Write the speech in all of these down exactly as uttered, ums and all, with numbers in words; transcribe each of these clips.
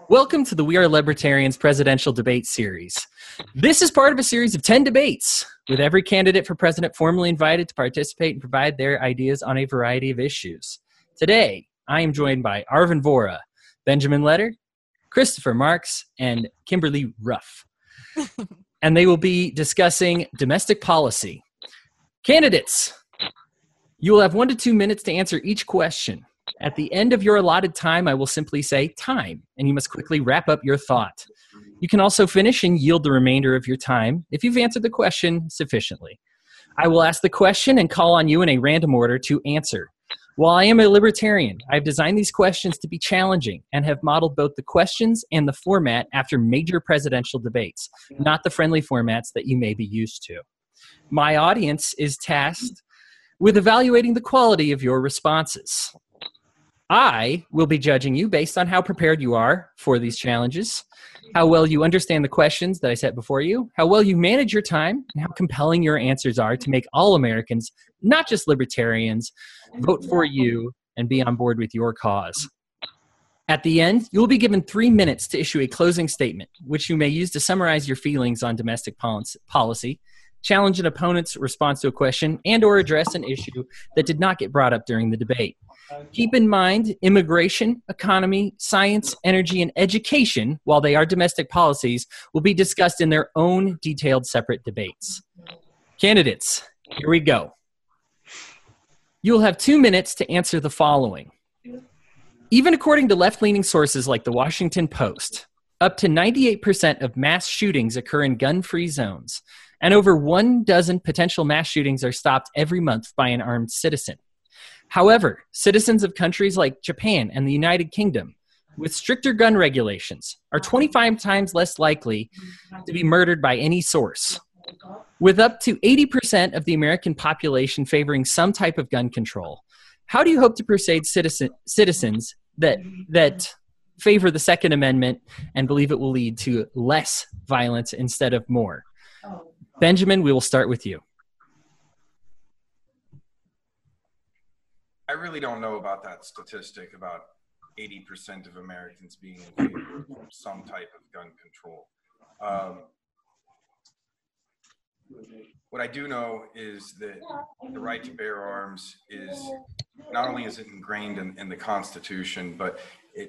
Welcome to the We Are Libertarians presidential debate series. This is part of a series of ten debates, with every candidate for president formally invited to participate and provide their ideas on a variety of issues. Today, I am joined by Arvin Vohra, Benjamin Letter, Christopher Marks, and Kimberly Ruff. And they will be discussing domestic policy. Candidates, you will have one to two minutes to answer each question. At the end of your allotted time, I will simply say time, and you must quickly wrap up your thought. You can also finish and yield the remainder of your time if you've answered the question sufficiently. I will ask the question and call on you in a random order to answer. While I am a libertarian, I've designed these questions to be challenging and have modeled both the questions and the format after major presidential debates, not the friendly formats that you may be used to. My audience is tasked with evaluating the quality of your responses. I will be judging you based on how prepared you are for these challenges, how well you understand the questions that I set before you, how well you manage your time, and how compelling your answers are to make all Americans, not just libertarians, vote for you and be on board with your cause. At the end, you will be given three minutes to issue a closing statement, which you may use to summarize your feelings on domestic policy, challenge an opponent's response to a question, and or address an issue that did not get brought up during the debate. Keep in mind, immigration, economy, science, energy, and education, while they are domestic policies, will be discussed in their own detailed separate debates. Candidates, here we go. You will have two minutes to answer the following. Even according to left-leaning sources like the Washington Post, up to ninety-eight percent of mass shootings occur in gun-free zones, and over one dozen potential mass shootings are stopped every month by an armed citizen. However, citizens of countries like Japan and the United Kingdom, with stricter gun regulations, are twenty-five times less likely to be murdered by any source. With up to eighty percent of the American population favoring some type of gun control, how do you hope to persuade citizen, citizens that, that favor the Second Amendment and believe it will lead to less violence instead of more? Benjamin, we will start with you. I really don't know about that statistic about eighty percent of Americans being in favor of some type of gun control. Um, what I do know is that the right to bear arms is, not only is it ingrained in, in the Constitution, but it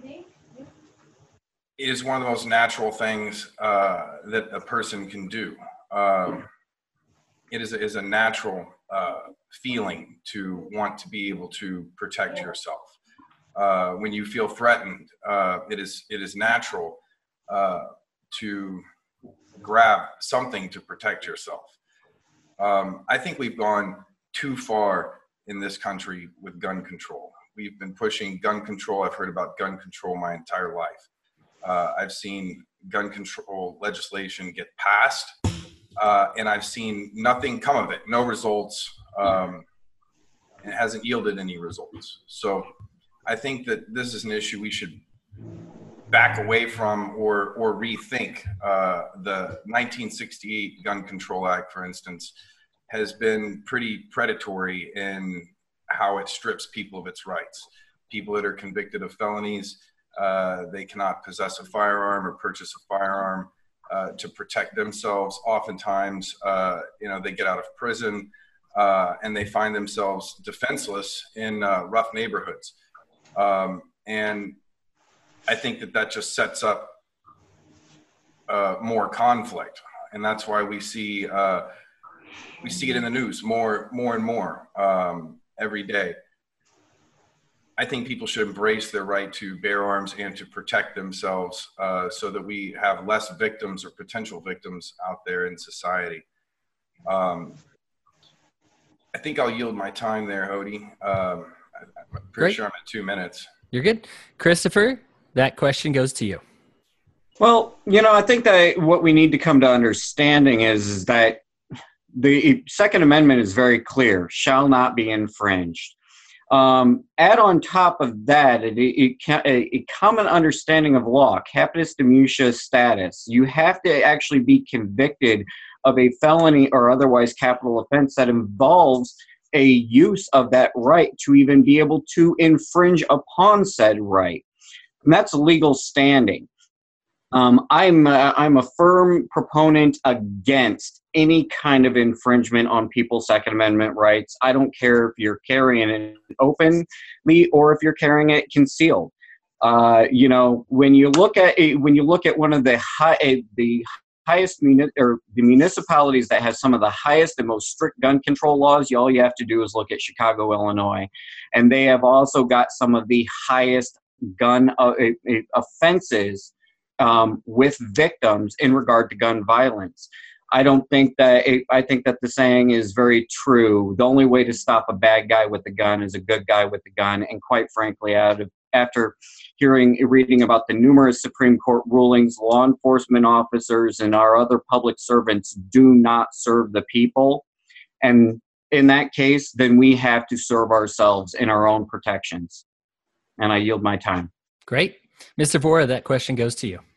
is one of the most natural things uh, that a person can do. Um, it is a, is a natural uh, feeling to want to be able to protect yourself. Uh, when you feel threatened, uh, it is it is natural uh, to grab something to protect yourself. Um, I think we've gone too far in this country with gun control. We've been pushing gun control. I've heard about gun control my entire life. Uh, I've seen gun control legislation get passed, uh, and I've seen nothing come of it, no results. Um, and it hasn't yielded any results. So I think that this is an issue we should back away from or or rethink. Uh, the nineteen sixty-eight Gun Control Act, for instance, has been pretty predatory in how it strips people of its rights. People that are convicted of felonies, uh, they cannot possess a firearm or purchase a firearm uh, to protect themselves. Oftentimes, uh, you know, they get out of prison uh, and they find themselves defenseless in uh, rough neighborhoods. Um, and I think that that just sets up uh, more conflict, and that's why we see uh, we see it in the news more, more and more um, every day. I think people should embrace their right to bear arms and to protect themselves, uh, so that we have less victims or potential victims out there in society. Um, I think I'll yield my time there, Hody. Um, I'm pretty Great. sure I'm at two minutes. You're good. Christopher, that question goes to you. Well, you know, I think that what we need to come to understanding is, is that the Second Amendment is very clear, shall not be infringed. Um, add on top of that, it, it, it, a common understanding of law, capitis demutia status. You have to actually be convicted of a felony or otherwise capital offense that involves a use of that right to even be able to infringe upon said right. and that's legal standing. Um, I'm uh, I'm a firm proponent against any kind of infringement on people's Second Amendment rights. I don't care if you're carrying it openly or if you're carrying it concealed. Uh, you know, when you look at when you look at one of the high the highest muni- or the municipalities that has some of the highest and most strict gun control laws, you, all you have to do is look at Chicago, Illinois, and they have also got some of the highest gun uh, offenses um, with victims in regard to gun violence. I don't think that it, I think that the saying is very true. The only way to stop a bad guy with a gun is a good guy with a gun. And quite frankly, out of, after hearing, reading about the numerous Supreme Court rulings, law enforcement officers and our other public servants do not serve the people. And in that case, then we have to serve ourselves in our own protections. And I yield my time. Great. Mister Vora, that question goes to you.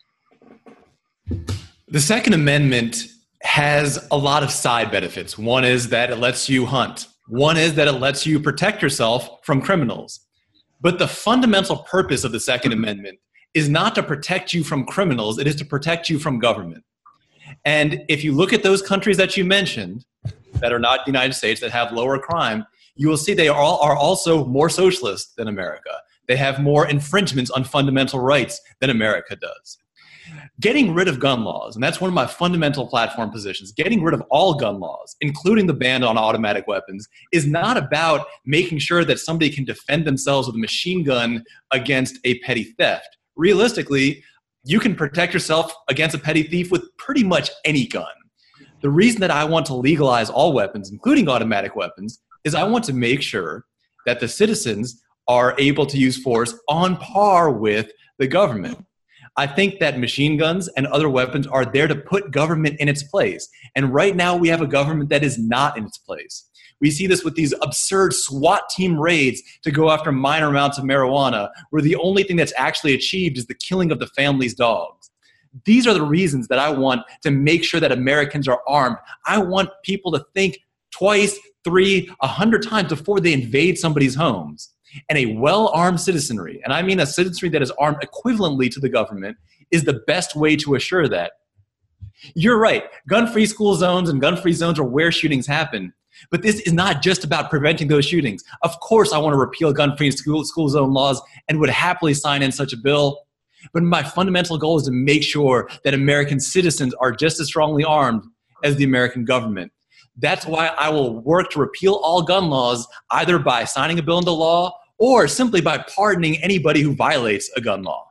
The Second Amendment has a lot of side benefits. One is that it lets you hunt. One is that it lets you protect yourself from criminals. But the fundamental purpose of the Second Amendment is not to protect you from criminals, it is to protect you from government. And if you look at those countries that you mentioned, that are not the United States, that have lower crime, you will see they are, all, are also more socialist than America. They have more infringements on fundamental rights than America does. Getting rid of gun laws, and that's one of my fundamental platform positions, getting rid of all gun laws, including the ban on automatic weapons, is not about making sure that somebody can defend themselves with a machine gun against a petty theft. Realistically, you can protect yourself against a petty thief with pretty much any gun. The reason that I want to legalize all weapons, including automatic weapons, is I want to make sure that the citizens are able to use force on par with the government. I think that machine guns and other weapons are there to put government in its place. And right now we have a government that is not in its place. We see this with these absurd SWAT team raids to go after minor amounts of marijuana, where the only thing that's actually achieved is the killing of the family's dogs. These are the reasons that I want to make sure that Americans are armed. I want people to think twice, three, a hundred times before they invade somebody's homes. And a well-armed citizenry, and I mean a citizenry that is armed equivalently to the government, is the best way to assure that. You're right. Gun-free school zones and gun-free zones are where shootings happen. But this is not just about preventing those shootings. Of course, I want to repeal gun-free school, school zone laws and would happily sign in such a bill. But my fundamental goal is to make sure that American citizens are just as strongly armed as the American government. That's why I will work to repeal all gun laws, either by signing a bill into law or simply by pardoning anybody who violates a gun law.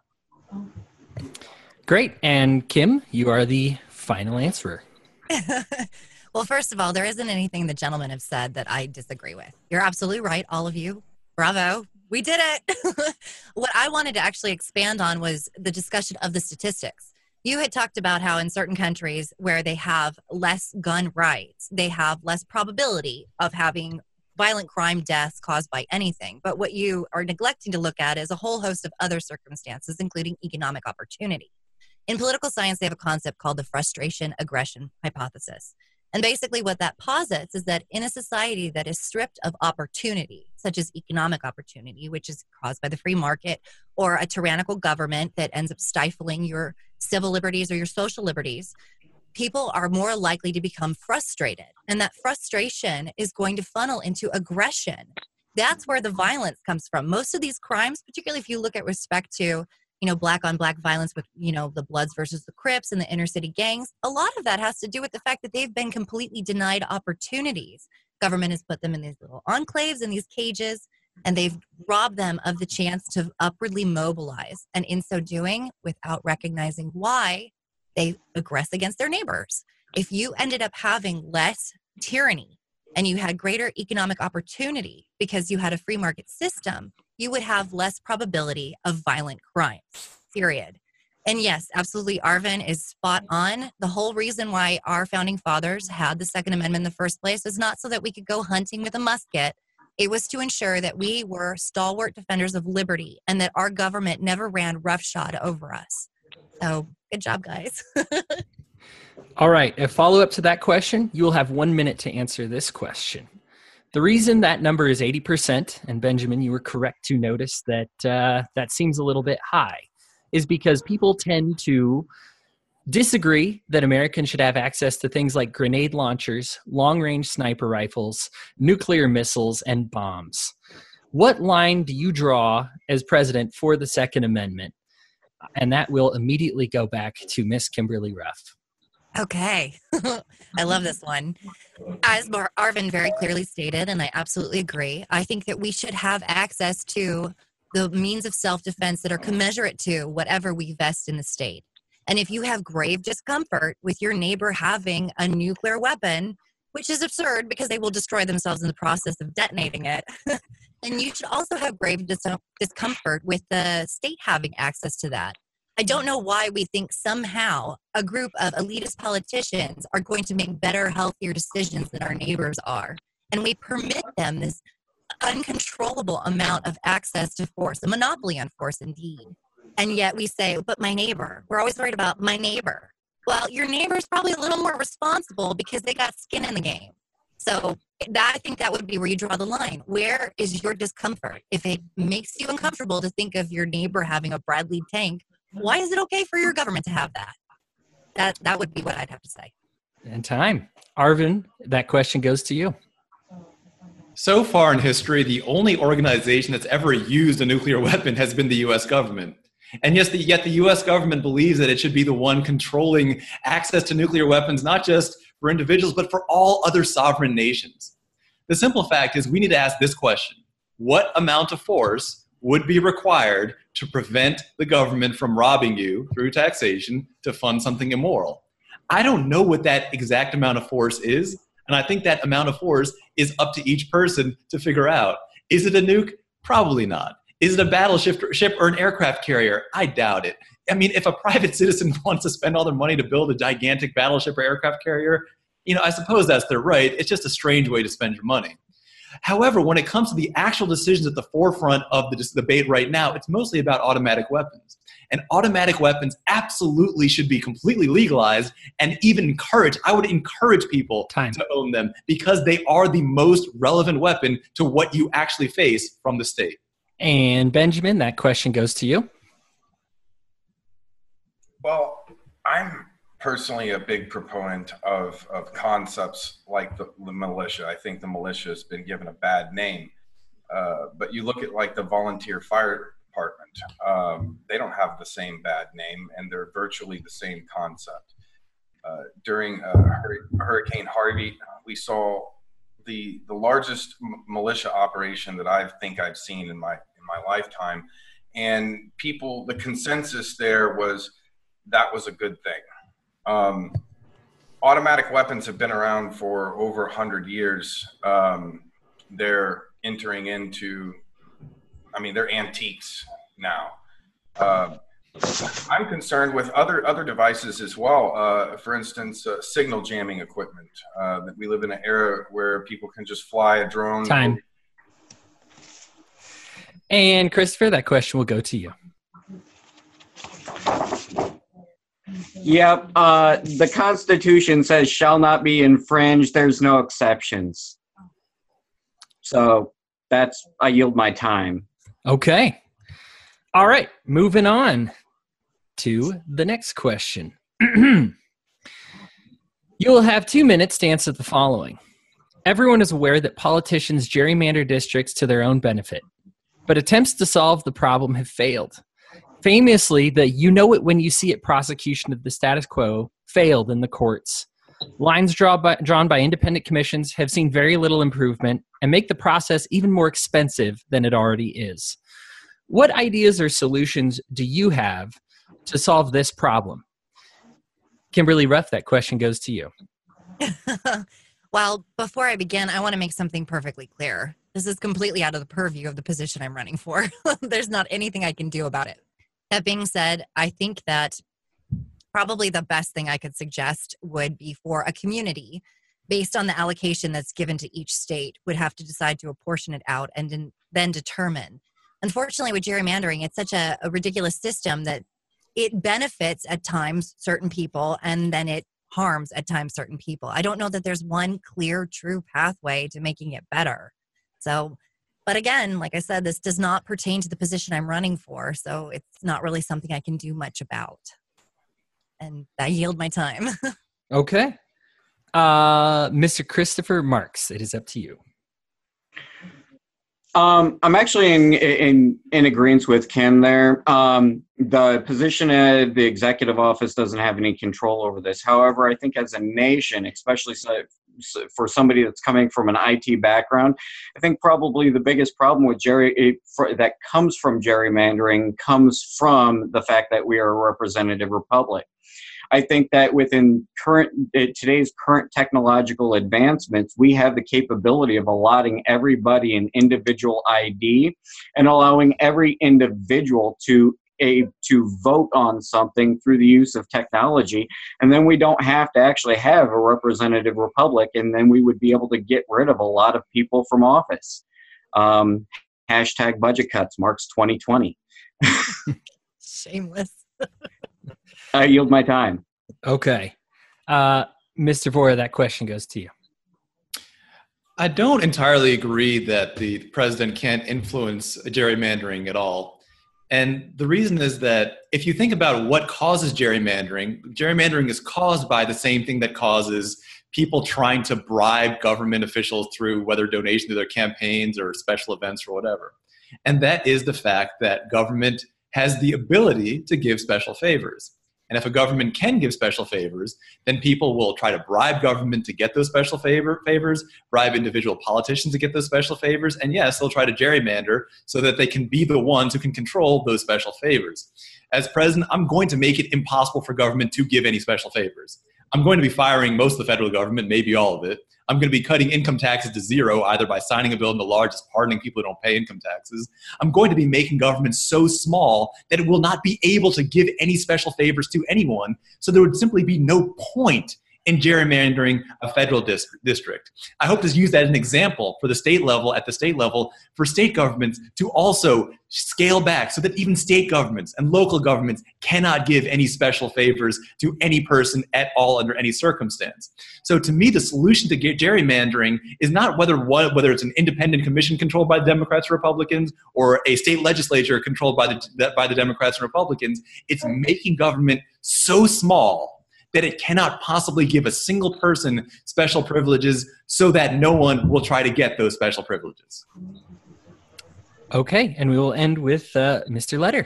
Great. And Kim, you are the final answerer. Well, first of all, there isn't anything the gentlemen have said that I disagree with. You're absolutely right, all of you. Bravo. We did it. What I wanted to actually expand on was the discussion of the statistics. You had talked about how in certain countries where they have less gun rights, they have less probability of having violent crime deaths caused by anything. But what you are neglecting to look at is a whole host of other circumstances, including economic opportunity. In political science, they have a concept called the frustration aggression hypothesis. And basically what that posits is that in a society that is stripped of opportunity, such as economic opportunity, which is caused by the free market, or a tyrannical government that ends up stifling your civil liberties or your social liberties, people are more likely to become frustrated. And that frustration is going to funnel into aggression. That's where the violence comes from. Most of these crimes, particularly if you look at respect to, you know, black on black violence with, you know, the Bloods versus the Crips and the inner city gangs, a lot of that has to do with the fact that they've been completely denied opportunities. Government has put them in these little enclaves, in these cages, and they've robbed them of the chance to upwardly mobilize. And in so doing, without recognizing why, they aggress against their neighbors. If you ended up having less tyranny and you had greater economic opportunity because you had a free market system, you would have less probability of violent crimes, period. And yes, absolutely, Arvin is spot on. The whole reason why our founding fathers had the Second Amendment in the first place was not so that we could go hunting with a musket. It was to ensure that we were stalwart defenders of liberty and that our government never ran roughshod over us. So good job, guys. All right. A follow-up to that question, you will have one minute to answer this question. The reason that number is eighty percent, and Benjamin, you were correct to notice that uh, that seems a little bit high, is because people tend to disagree that Americans should have access to things like grenade launchers, long-range sniper rifles, nuclear missiles, and bombs. What line do you draw as president for the Second Amendment? And that will immediately go back to Miss Kimberly Ruff. Okay. I love this one. As Mar- Arvin very clearly stated, and I absolutely agree, I think that we should have access to the means of self-defense that are commensurate to whatever we vest in the state. And if you have grave discomfort with your neighbor having a nuclear weapon, which is absurd because they will destroy themselves in the process of detonating it, then you should also have grave dis- discomfort with the state having access to that. I don't know why we think somehow a group of elitist politicians are going to make better, healthier decisions than our neighbors are. And we permit them this uncontrollable amount of access to force, a monopoly on force indeed. And yet we say, but my neighbor, we're always worried about my neighbor. Well, your neighbor is probably a little more responsible because they got skin in the game. So that, I think that would be where you draw the line. Where is your discomfort? If it makes you uncomfortable to think of your neighbor having a Bradley tank, why is it okay for your government to have that? That that would be what I'd have to say. And time. Arvin, that question goes to you. So far in history, the only organization that's ever used a nuclear weapon has been the U S government. And yes, the, yet the U S government believes that it should be the one controlling access to nuclear weapons, not just for individuals, but for all other sovereign nations. The simple fact is we need to ask this question. What amount of force would be required to prevent the government from robbing you through taxation to fund something immoral? I don't know what that exact amount of force is, and I think that amount of force is up to each person to figure out. Is it a nuke? Probably not. Is it a battleship ship or an aircraft carrier? I doubt it. I mean, if a private citizen wants to spend all their money to build a gigantic battleship or aircraft carrier, you know, I suppose that's their right. It's just a strange way to spend your money. However, when it comes to the actual decisions at the forefront of the debate right now, it's mostly about automatic weapons. And automatic weapons absolutely should be completely legalized and even encouraged. I would encourage people Time. to own them because they are the most relevant weapon to what you actually face from the state. And Benjamin, that question goes to you. Well, I'm personally a big proponent of, of concepts like the, the militia. I think the militia has been given a bad name. Uh, but you look at like the volunteer fire department, um, they don't have the same bad name, and they're virtually the same concept. Uh, during uh, Hur- Hurricane Harvey, we saw the the largest m- militia operation that I think I've seen in my in my lifetime, and people, the consensus there was that was a good thing. Um, automatic weapons have been around for over one hundred years. Um, they're entering into, I mean, they're antiques now. Uh, I'm concerned with other other devices as well. Uh, for instance, uh, signal jamming equipment. Uh, that we live in an era where people can just fly a drone. Time. And Christopher, that question will go to you. Yep. Uh, the Constitution says shall not be infringed. There's no exceptions. So that's, I yield my time. Okay. All right. Moving on to the next question. You will have two minutes to answer the following. Everyone is aware that politicians gerrymander districts to their own benefit, but attempts to solve the problem have failed. Famously, the you know it when you see it prosecution of the status quo failed in the courts. Lines draw by, drawn by independent commissions have seen very little improvement and make the process even more expensive than it already is. What ideas or solutions do you have to solve this problem? Kimberly Ruff, that question goes to you. Well, before I begin, I want to make something perfectly clear. This is completely out of the purview of the position I'm running for. There's not anything I can do about it. That being said, I think that probably the best thing I could suggest would be for a community, based on the allocation that's given to each state, would have to decide to apportion it out and in, then determine. Unfortunately, with gerrymandering, it's such a, a ridiculous system that it benefits at times certain people and then it harms at times certain people. I don't know that there's one clear, true pathway to making it better. So, but again, like I said, this does not pertain to the position I'm running for. So it's not really something I can do much about. And I yield my time. Okay. Uh, Mister Christopher Marks, it is up to you. Um, I'm actually in in in agreement with Kim there. Um, the position of the executive office doesn't have any control over this. However, I think as a nation, especially so, so for somebody that's coming from an I T background, I think probably the biggest problem with Jerry it, for, that comes from gerrymandering comes from the fact that we are a representative republic. I think that within current today's current technological advancements, we have the capability of allotting everybody an individual I D and allowing every individual to a to vote on something through the use of technology. And then we don't have to actually have a representative republic, and then we would be able to get rid of a lot of people from office. Um, hashtag budget cuts, Marks twenty twenty. Shameless. I yield my time. Okay. Uh, Mister Vohra, that question goes to you. I don't entirely agree that the president can't influence gerrymandering at all. And the reason is that if you think about what causes gerrymandering, gerrymandering is caused by the same thing that causes people trying to bribe government officials through whether donation to their campaigns or special events or whatever. And that is the fact that government has the ability to give special favors. And if a government can give special favors, then people will try to bribe government to get those special favor, favors, bribe individual politicians to get those special favors, and yes, they'll try to gerrymander so that they can be the ones who can control those special favors. As president, I'm going to make it impossible for government to give any special favors. I'm going to be firing most of the federal government, maybe all of it. I'm going to be cutting income taxes to zero, either by signing a bill into law, just pardoning people who don't pay income taxes. I'm going to be making government so small that it will not be able to give any special favors to anyone. So there would simply be no point in gerrymandering a federal dis- district. I hope to use that as an example for the state level, at the state level, for state governments to also scale back so that even state governments and local governments cannot give any special favors to any person at all under any circumstance. So to me, the solution to get gerrymandering is not whether one, whether it's an independent commission controlled by the Democrats or Republicans or a state legislature controlled by the, by the Democrats and Republicans. It's making government so small that it cannot possibly give a single person special privileges so that no one will try to get those special privileges. Okay, and we will end with uh, Mister Letter.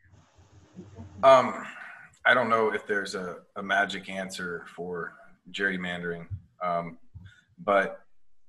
Um, I don't know if there's a, a magic answer for gerrymandering, um, but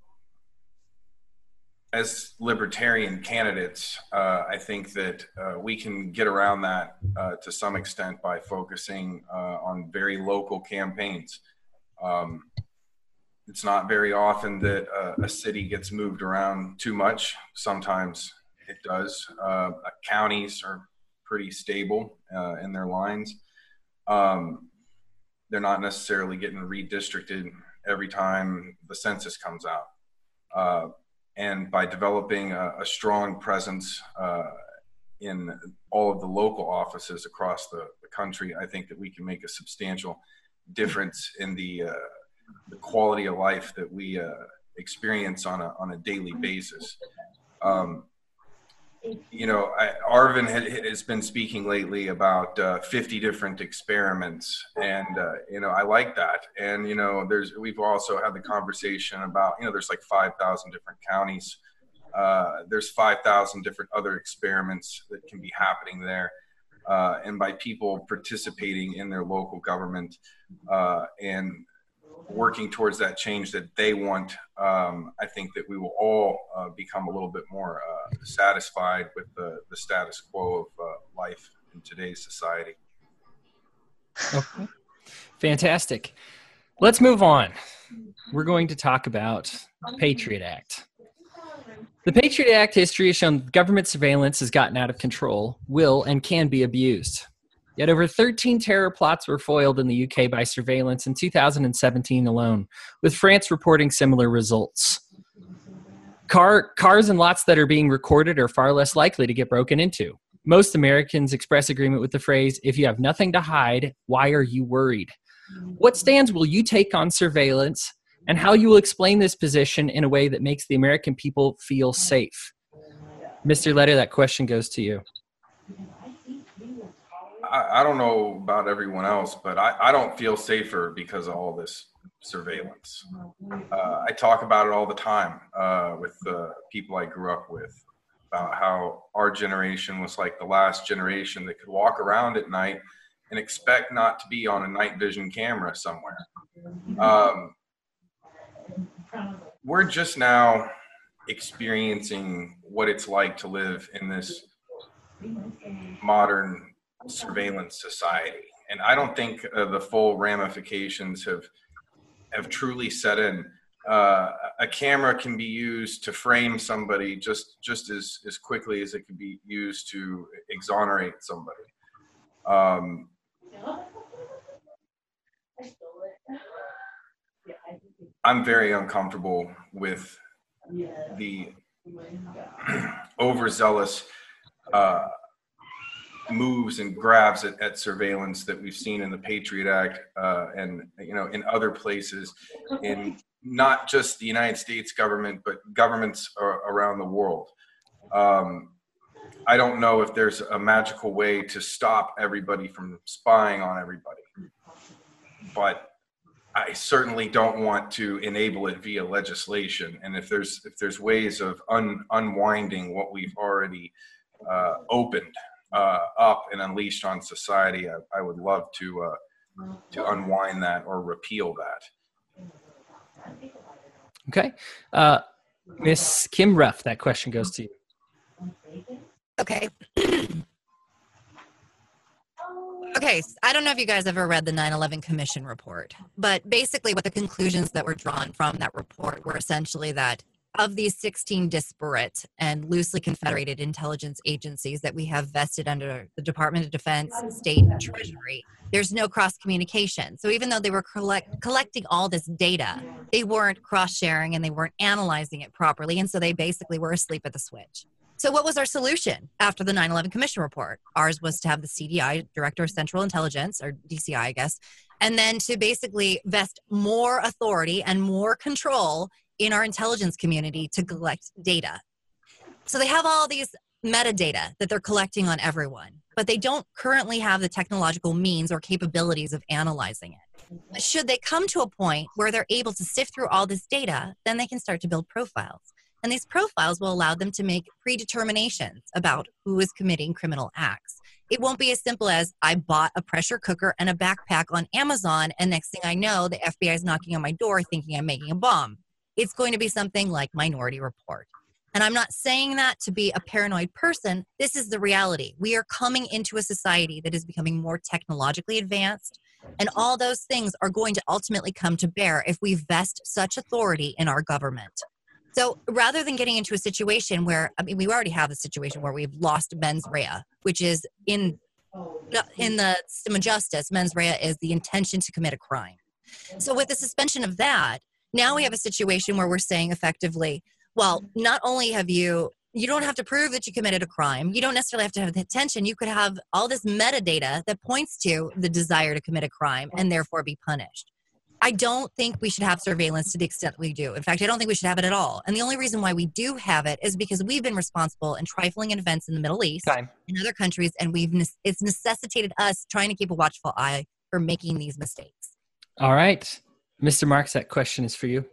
as libertarian candidates, uh, I think that uh, we can get around that uh, to some extent by focusing uh, on very local campaigns. Um, it's not very often that uh, a city gets moved around too much. Sometimes it does. Uh, counties are pretty stable uh, in their lines. Um, they're not necessarily getting redistricted every time the census comes out. Uh, And by developing a, a strong presence uh, in all of the local offices across the, the country, I think that we can make a substantial difference in the, uh, the quality of life that we uh, experience on a, on a daily basis. Um, you know, I, Arvin had, has been speaking lately about uh, fifty different experiments, and uh, you know, I like that. And you know, there's we've also had the conversation about, you know, there's like five thousand different counties. Uh, there's five thousand different other experiments that can be happening there, uh, and by people participating in their local government uh, and working towards that change that they want, um, I think that we will all uh, become a little bit more uh, satisfied with the, the status quo of uh, life in today's society. Okay. Fantastic. Let's move on. We're going to talk about the Patriot Act. The Patriot Act history has shown government surveillance has gotten out of control, will and can be abused. Yet over thirteen terror plots were foiled in the U K by surveillance in two thousand seventeen alone, with France reporting similar results. Car, cars and lots that are being recorded are far less likely to get broken into. Most Americans express agreement with the phrase, "If you have nothing to hide, why are you worried?" What stands will you take on surveillance, and how you will explain this position in a way that makes the American people feel safe? Mister Letter, that question goes to you. I, I don't know about everyone else, but I, I don't feel safer because of all this surveillance. Uh, I talk about it all the time uh, with the people I grew up with, about how our generation was like the last generation that could walk around at night and expect not to be on a night vision camera somewhere. Um, we're just now experiencing what it's like to live in this modern surveillance society. And I don't think uh, the full ramifications have have truly set in. Uh, a camera can be used to frame somebody just just as, as quickly as it can be used to exonerate somebody. Um, I'm very uncomfortable with the overzealous uh, moves and grabs at, at surveillance that we've seen in the Patriot Act uh, and you know in other places, in not just the United States government, but governments are, around the world. Um, I don't know if there's a magical way to stop everybody from spying on everybody, but I certainly don't want to enable it via legislation. And if there's if there's ways of un, unwinding what we've already uh, opened uh, up and unleashed on society, I, I would love to uh, to unwind that or repeal that. Okay, uh, Miss Kim Ruff, that question goes to you. Okay. Okay, I don't know if you guys ever read the nine eleven Commission report, but basically what the conclusions that were drawn from that report were essentially that of these sixteen disparate and loosely confederated intelligence agencies that we have vested under the Department of Defense, State, and Treasury, there's no cross-communication. So even though they were collect- collecting all this data, they weren't cross-sharing and they weren't analyzing it properly, and so they basically were asleep at the switch. So what was our solution after the nine eleven Commission report? Ours was to have the C D I, Director of Central Intelligence, or D C I, I guess, and then to basically vest more authority and more control in our intelligence community to collect data. So they have all these metadata that they're collecting on everyone, but they don't currently have the technological means or capabilities of analyzing it. But should they come to a point where they're able to sift through all this data, then they can start to build profiles. And these profiles will allow them to make predeterminations about who is committing criminal acts. It won't be as simple as I bought a pressure cooker and a backpack on Amazon, and next thing I know, the F B I is knocking on my door thinking I'm making a bomb. It's going to be something like Minority Report. And I'm not saying that to be a paranoid person. This is the reality. We are coming into a society that is becoming more technologically advanced, and all those things are going to ultimately come to bear if we vest such authority in our government. So rather than getting into a situation where, I mean, we already have a situation where we've lost mens rea, which is in, in the system of justice, mens rea is the intention to commit a crime. So with the suspension of that, now we have a situation where we're saying effectively, well, not only have you, you don't have to prove that you committed a crime. You don't necessarily have to have the intention. You could have all this metadata that points to the desire to commit a crime and therefore be punished. I don't think we should have surveillance to the extent we do. In fact, I don't think we should have it at all. And the only reason why we do have it is because we've been responsible in trifling in events in the Middle East, Time. in other countries, and we've it's necessitated us trying to keep a watchful eye for making these mistakes. All right. Mister Marks, that question is for you.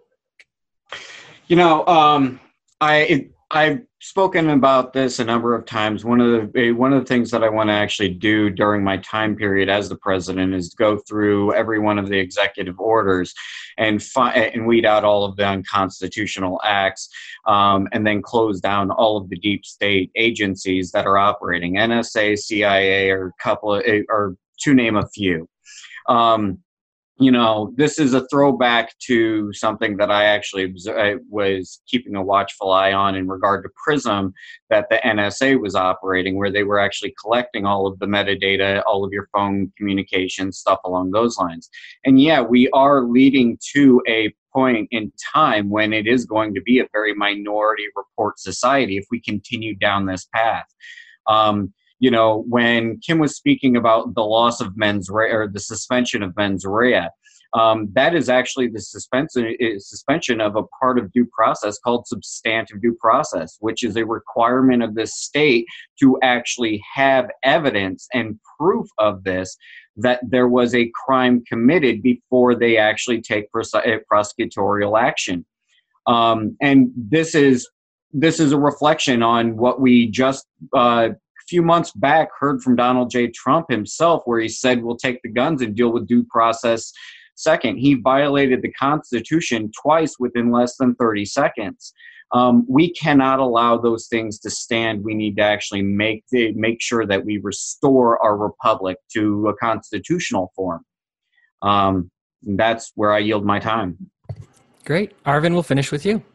You know, um, I it, I've spoken about this a number of times. One of the one of the things that I want to actually do during my time period as the president is go through every one of the executive orders and fi- and weed out all of the unconstitutional acts, um, and then close down all of the deep state agencies that are operating. N S A, C I A, or a couple of, or to name a few. Um, You know, this is a throwback to something that I actually I was keeping a watchful eye on in regard to PRISM that the N S A was operating, where they were actually collecting all of the metadata, all of your phone communication, stuff along those lines. And yeah, we are leading to a point in time when it is going to be a very minority report society if we continue down this path. Um, you know, when Kim was speaking about the loss of mens rea or the suspension of mens rea, um, that is actually the suspension suspension of a part of due process called substantive due process, which is a requirement of the state to actually have evidence and proof of this, that there was a crime committed before they actually take pros- prosecutorial action. Um, and this is this is a reflection on what we just uh, a few months back heard from Donald J. Trump himself, where he said we'll take the guns and deal with due process second. He violated the Constitution twice within less than thirty seconds. Um, we cannot allow those things to stand. We need to actually make the, make sure that we restore our republic to a constitutional form. Um, that's where I yield my time. Great. Arvin, we'll finish with you.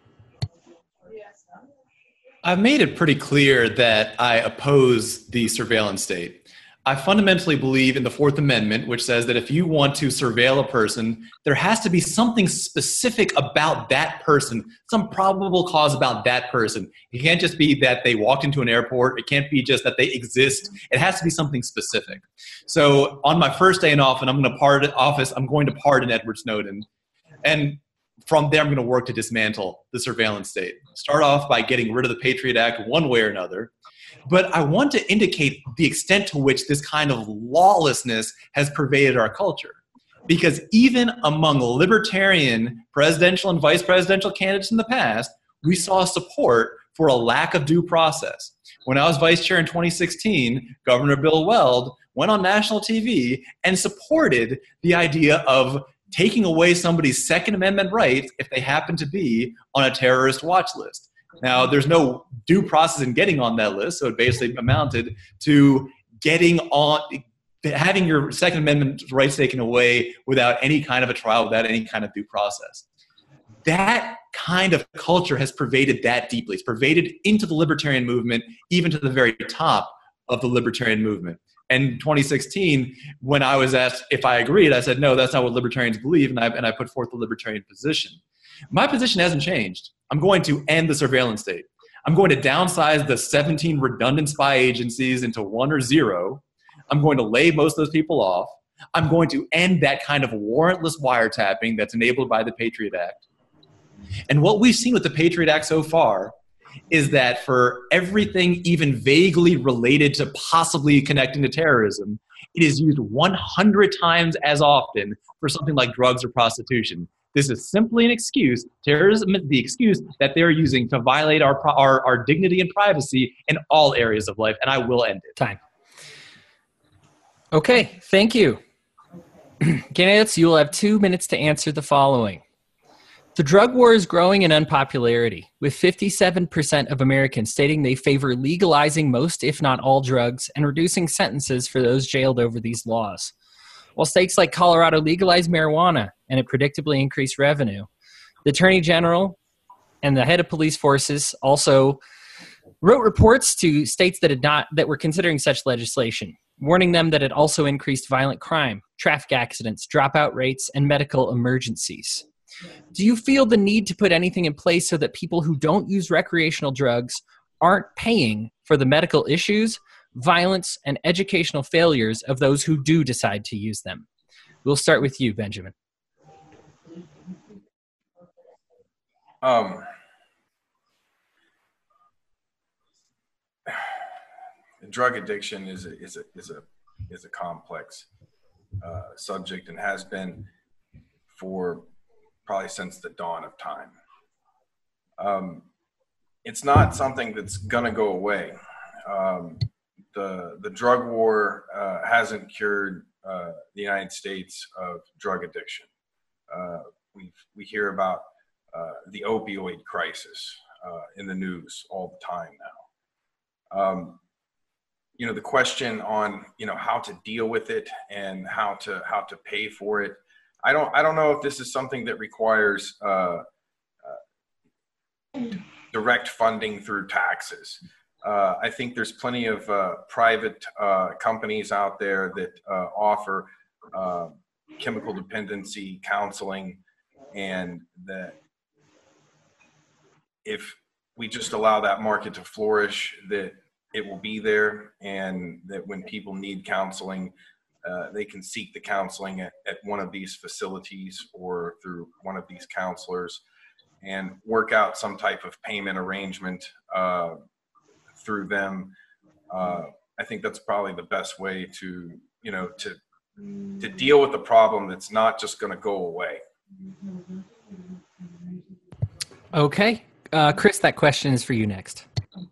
I've made it pretty clear that I oppose the surveillance state. I fundamentally believe in the Fourth Amendment, which says that if you want to surveil a person, there has to be something specific about that person, some probable cause about that person. It can't just be that they walked into an airport. It can't be just that they exist. It has to be something specific. So on my first day in office, I'm going to pardon office. I'm going to pardon Edward Snowden, and from there, I'm going to work to dismantle the surveillance state. Start off by getting rid of the Patriot Act one way or another. But I want to indicate the extent to which this kind of lawlessness has pervaded our culture. Because even among libertarian presidential and vice presidential candidates in the past, we saw support for a lack of due process. When I was vice chair in twenty sixteen, Governor Bill Weld went on national T V and supported the idea of taking away somebody's Second Amendment rights if they happen to be on a terrorist watch list. Now, there's no due process in getting on that list, so it basically amounted to getting on, having your Second Amendment rights taken away without any kind of a trial, without any kind of due process. That kind of culture has pervaded that deeply. It's pervaded into the libertarian movement, even to the very top of the libertarian movement. And in twenty sixteen, when I was asked if I agreed, I said, no, that's not what libertarians believe, and I, and I put forth the libertarian position. My position hasn't changed. I'm going to end the surveillance state. I'm going to downsize the seventeen redundant spy agencies into one or zero. I'm going to lay most of those people off. I'm going to end that kind of warrantless wiretapping that's enabled by the Patriot Act. And what we've seen with the Patriot Act so far is that for everything even vaguely related to possibly connecting to terrorism, it is used one hundred times as often for something like drugs or prostitution. This is simply an excuse, terrorism is the excuse that they're using to violate our, our, our dignity and privacy in all areas of life, and I will end it. Time. Okay, thank you. Candidates, you will have two minutes to answer the following. The drug war is growing in unpopularity, with fifty-seven percent of Americans stating they favor legalizing most, if not all, drugs and reducing sentences for those jailed over these laws. While states like Colorado legalized marijuana and it predictably increased revenue, the Attorney General and the head of police forces also wrote reports to states that had not that were considering such legislation, warning them that it also increased violent crime, traffic accidents, dropout rates, and medical emergencies. Do you feel the need to put anything in place so that people who don't use recreational drugs aren't paying for the medical issues, violence, and educational failures of those who do decide to use them? We'll start with you, Benjamin. Um, drug addiction is a is a is a is a complex uh, subject and has been for probably since the dawn of time. Um, it's not something that's going to go away. Um, the the drug war uh, hasn't cured uh, the United States of drug addiction. Uh, we we hear about uh, the opioid crisis uh, in the news all the time now. Um, you know, the question on you know how to deal with it and how to how to pay for it. I don't I don't know if this is something that requires uh, uh, direct funding through taxes. Uh, I think there's plenty of uh, private uh, companies out there that uh, offer uh, chemical dependency counseling, and that if we just allow that market to flourish, that it will be there, and that when people need counseling, uh, they can seek the counseling at, at one of these facilities or through one of these counselors, and work out some type of payment arrangement uh, through them. Uh, I think that's probably the best way to, you know, to to deal with the problem that's not just going to go away. Okay. Uh, Chris, that question is for you next.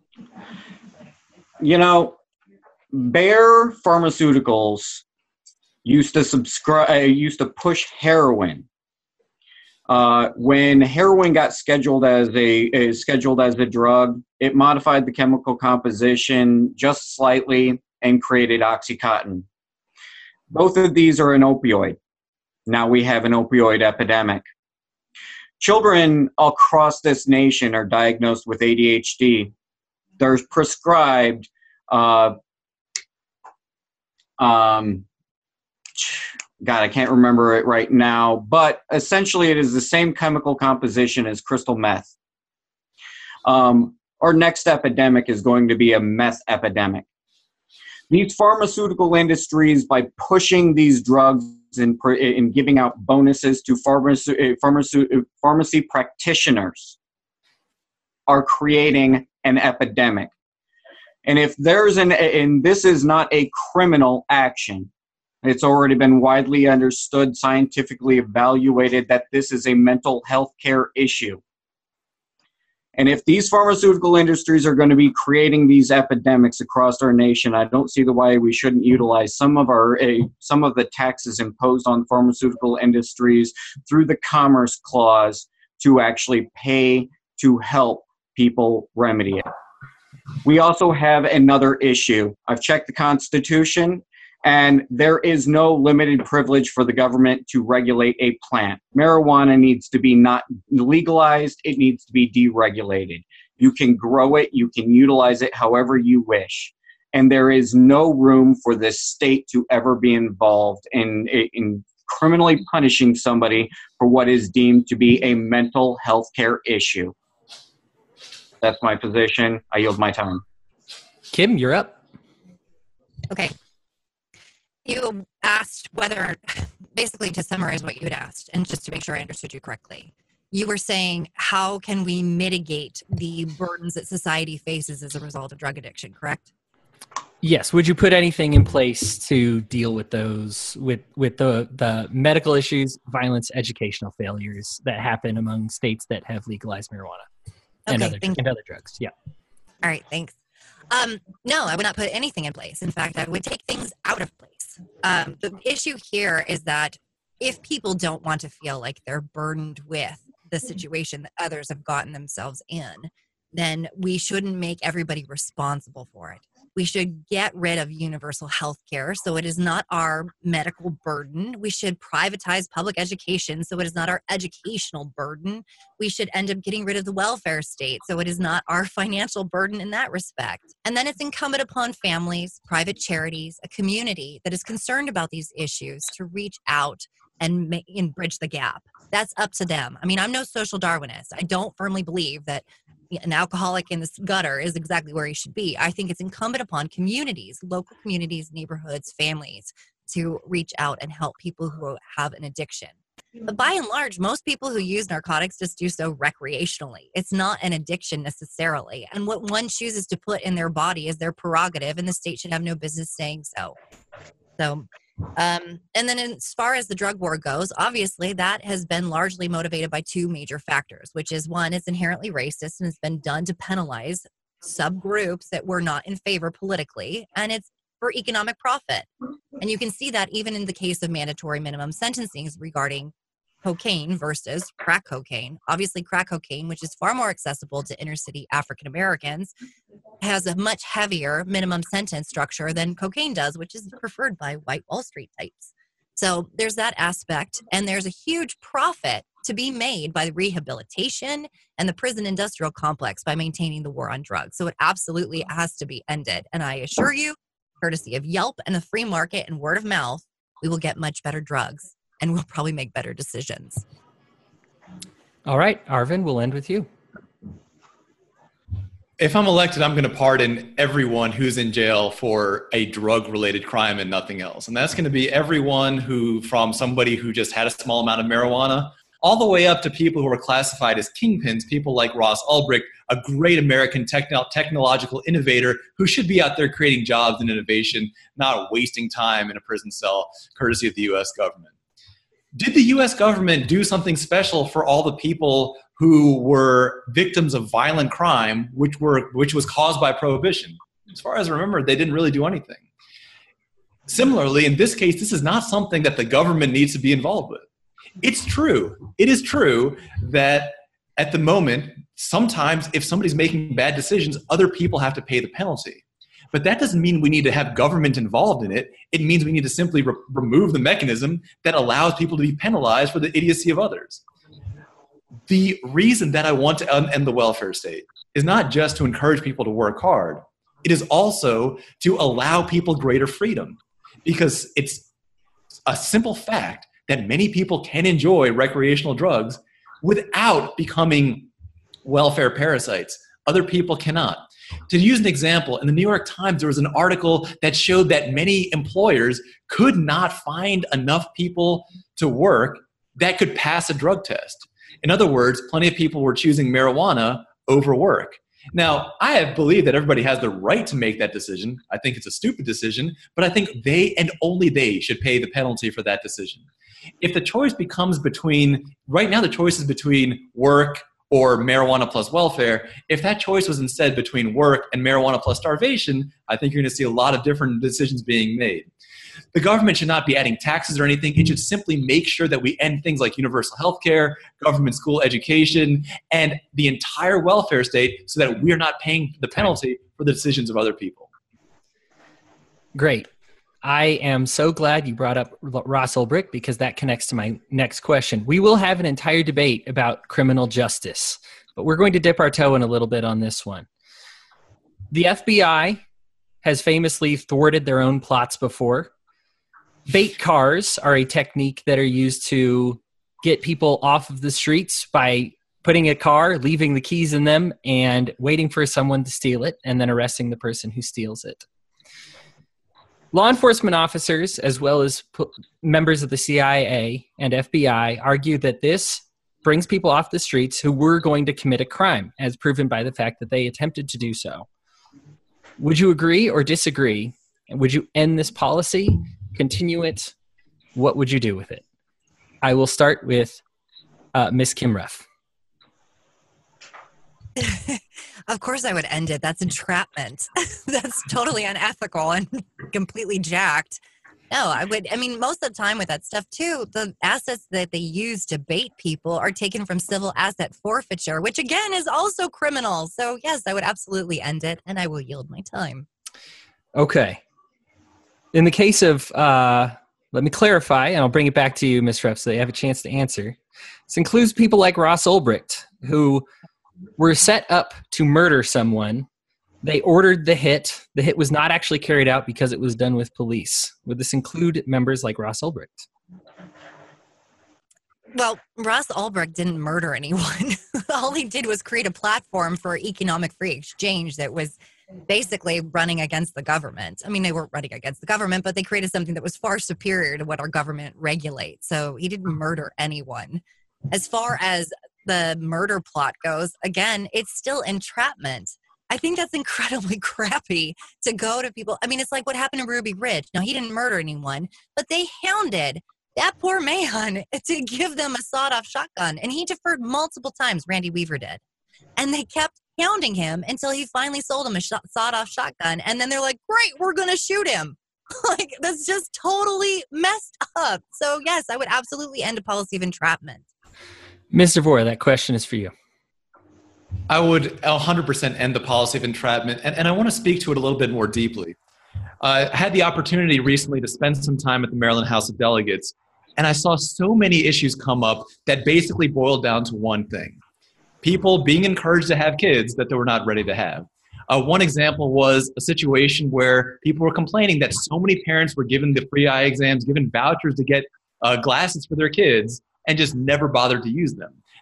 You know, Bayer Pharmaceuticals used to subscribe, uh, used to push heroin. Uh, when heroin got scheduled as a uh, scheduled as a drug, it modified the chemical composition just slightly and created OxyContin. Both of these are an opioid. Now we have an opioid epidemic. Children across this nation are diagnosed with A D H D. They're prescribed uh, um, God, I can't remember it right now, but essentially it is the same chemical composition as crystal meth. Um, our next epidemic is going to be a meth epidemic. These pharmaceutical industries, by pushing these drugs and, and giving out bonuses to pharmacy, pharmacy, pharmacy practitioners, are creating an epidemic. And if there's an, and this is not a criminal action, it's already been widely understood, scientifically evaluated, that this is a mental health care issue. And if these pharmaceutical industries are going to be creating these epidemics across our nation, I don't see the why we shouldn't utilize some of our uh, some of the taxes imposed on pharmaceutical industries through the Commerce Clause to actually pay to help people remedy it. We also have another issue. I've checked the Constitution, and there is no limited privilege for the government to regulate a plant. Marijuana needs to be not legalized. It needs to be deregulated. You can grow it. You can utilize it however you wish. And there is no room for the state to ever be involved in, in criminally punishing somebody for what is deemed to be a mental health care issue. That's my position. I yield my time. Kim, you're up. Okay. You asked whether, basically to summarize what you had asked, and just to make sure I understood you correctly, you were saying, how can we mitigate the burdens that society faces as a result of drug addiction, correct? Yes. Would you put anything in place to deal with those, with, with the, the medical issues, violence, educational failures that happen among states that have legalized marijuana and, Okay, other, and other drugs? Yeah. All right, thanks. Um, no, I would not put anything in place. In fact, I would take things out of place. Um, the issue here is that if people don't want to feel like they're burdened with the situation that others have gotten themselves in, then we shouldn't make everybody responsible for it. We should get rid of universal health care so it is not our medical burden. We should privatize public education so it is not our educational burden. We should end up getting rid of the welfare state so it is not our financial burden in that respect. And then it's incumbent upon families, private charities, a community that is concerned about these issues to reach out and, make, and bridge the gap. That's up to them. I mean, I'm no social Darwinist. I don't firmly believe that an alcoholic in this gutter is exactly where he should be. I think it's incumbent upon communities, local communities, neighborhoods, families to reach out and help people who have an addiction. But by and large, most people who use narcotics just do so recreationally. It's not an addiction necessarily. And what one chooses to put in their body is their prerogative, and the state should have no business saying so. So, um, and then as far as the drug war goes, obviously that has been largely motivated by two major factors, which is one, it's inherently racist and it's been done to penalize subgroups that were not in favor politically, and it's for economic profit. And you can see that even in the case of mandatory minimum sentencings regarding cocaine versus crack cocaine. Obviously, crack cocaine, which is far more accessible to inner city African Americans, has a much heavier minimum sentence structure than cocaine does, which is preferred by white Wall Street types. So there's that aspect, and there's a huge profit to be made by the rehabilitation and the prison industrial complex by maintaining the war on drugs. So it absolutely has to be ended. And I assure you, courtesy of Yelp and the free market and word of mouth, we will get much better drugs and we'll probably make better decisions. All right, Arvin, we'll end with you. If I'm elected, I'm going to pardon everyone who's in jail for a drug-related crime and nothing else. And that's going to be everyone who, from somebody who just had a small amount of marijuana, all the way up to people who are classified as kingpins, people like Ross Ulbricht, a great American techno- technological innovator who should be out there creating jobs and innovation, not wasting time in a prison cell, courtesy of the U S government. Did the U S government do something special for all the people who were victims of violent crime, which were which was caused by prohibition? As far as I remember, they didn't really do anything. Similarly, in this case, this is not something that the government needs to be involved with. It's true. It is true that at the moment, sometimes if somebody's making bad decisions, other people have to pay the penalty. But that doesn't mean we need to have government involved in it. It means we need to simply re- remove the mechanism that allows people to be penalized for the idiocy of others. The reason that I want to end the welfare state is not just to encourage people to work hard. It is also to allow people greater freedom, because it's a simple fact that many people can enjoy recreational drugs without becoming welfare parasites. Other people cannot. To use an example, in the New York Times, there was an article that showed that many employers could not find enough people to work that could pass a drug test. In other words, plenty of people were choosing marijuana over work. Now, I have believed that everybody has the right to make that decision. I think it's a stupid decision, but I think they and only they should pay the penalty for that decision. If the choice becomes between, right now the choice is between work or marijuana plus welfare. If that choice was instead between work and marijuana plus starvation, I think you're going to see a lot of different decisions being made. The government should not be adding taxes or anything. It should simply make sure that we end things like universal health care, government school education, and the entire welfare state so that we are not paying the penalty for the decisions of other people. Great. I am so glad you brought up Ross Ulbricht, because that connects to my next question. We will have an entire debate about criminal justice, but we're going to dip our toe in a little bit on this one. The F B I has famously thwarted their own plots before. Bait cars are a technique that are used to get people off of the streets by putting a car, leaving the keys in them, and waiting for someone to steal it, and then arresting the person who steals it. Law enforcement officers, as well as p- members of the C I A and F B I, argue that this brings people off the streets who were going to commit a crime, as proven by the fact that they attempted to do so. Would you agree or disagree? And would you end this policy, continue it? What would you do with it? I will start with uh, Miz Kim Ruff. Of course I would end it. That's entrapment. That's totally unethical and completely jacked. No, I would. I mean, most of the time with that stuff too, the assets that they use to bait people are taken from civil asset forfeiture, which again is also criminal. So yes, I would absolutely end it, and I will yield my time. Okay. In the case of, uh, let me clarify, and I'll bring it back to you, Miz Ruff, so you have a chance to answer. This includes people like Ross Ulbricht, who were set up to murder someone. They ordered the hit. The hit was not actually carried out because it was done with police. Would this include members like Ross Ulbricht? Well, Ross Ulbricht didn't murder anyone. All he did was create a platform for economic free exchange that was basically running against the government. I mean, they weren't running against the government, but they created something that was far superior to what our government regulates. So he didn't murder anyone. As far as the murder plot goes, again, it's still entrapment. I think that's incredibly crappy to go to people. I mean, it's like what happened to Ruby Ridge. Now, he didn't murder anyone, but they hounded that poor man to give them a sawed-off shotgun. And he deferred multiple times, Randy Weaver did. And they kept hounding him until he finally sold him a sh- sawed-off shotgun. And then they're like, great, we're going to shoot him. Like, that's just totally messed up. So, yes, I would absolutely end a policy of entrapment. Mister Vora, that question is for you. I would one hundred percent end the policy of entrapment, and, and I want to speak to it a little bit more deeply. Uh, I had the opportunity recently to spend some time at the Maryland House of Delegates, and I saw so many issues come up that basically boiled down to one thing. People being encouraged to have kids that they were not ready to have. Uh, one example was a situation where people were complaining that so many parents were given the free eye exams, given vouchers to get uh, glasses for their kids, and just never bothered to use them.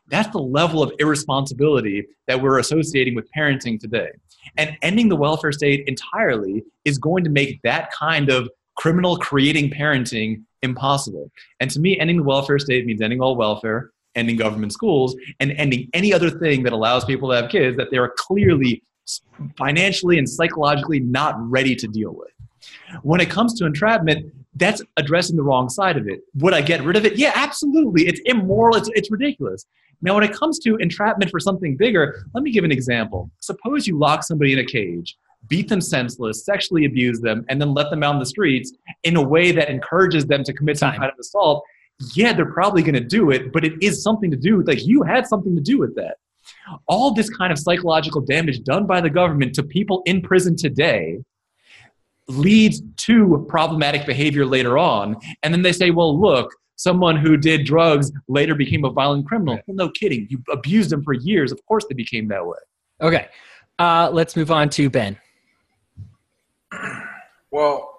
That's the level of irresponsibility that we're associating with parenting today. And ending the welfare state entirely is going to make that kind of criminal creating parenting impossible. And to me, ending the welfare state means ending all welfare, ending government schools, and ending any other thing that allows people to have kids that they are clearly financially and psychologically not ready to deal with. When it comes to entrapment, that's addressing the wrong side of it. Would I get rid of it? Yeah, absolutely. It's immoral. It's, it's ridiculous. Now, when it comes to entrapment for something bigger, let me give an example. Suppose you lock somebody in a cage, beat them senseless, sexually abuse them, and then let them out in the streets in a way that encourages them to commit some Time. kind of assault. Yeah, they're probably going to do it, but it is something to do. Like, you had something to do with that. All this kind of psychological damage done by the government to people in prison today leads to problematic behavior later on. And then they say, well, look, someone who did drugs later became a violent criminal. Well, no kidding. You abused them for years. Of course they became that way. Okay. Uh, let's move on to Ben. Well,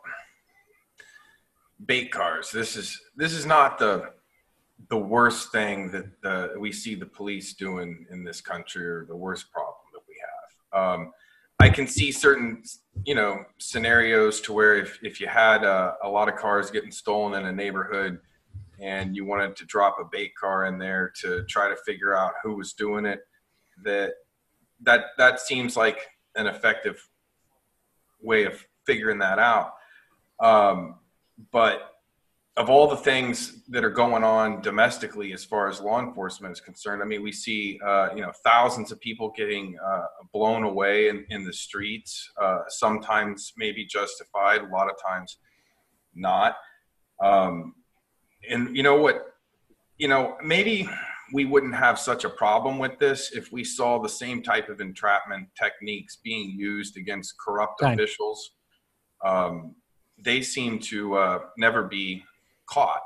bait cars. This is this is not the the worst thing that uh, we see the police doing in this country, or the worst problem that we have. Um, I can see certain, you know, scenarios to where if, if you had uh, a lot of cars getting stolen in a neighborhood and you wanted to drop a bait car in there to try to figure out who was doing it, that that that seems like an effective way of figuring that out. Um, but of all the things that are going on domestically as far as law enforcement is concerned, I mean, we see, uh, you know, thousands of people getting uh, blown away in, in the streets, uh, sometimes maybe justified, a lot of times not. Um, and you know what, you know, maybe we wouldn't have such a problem with this if we saw the same type of entrapment techniques being used against corrupt Fine. officials. Um, they seem to uh, never be caught.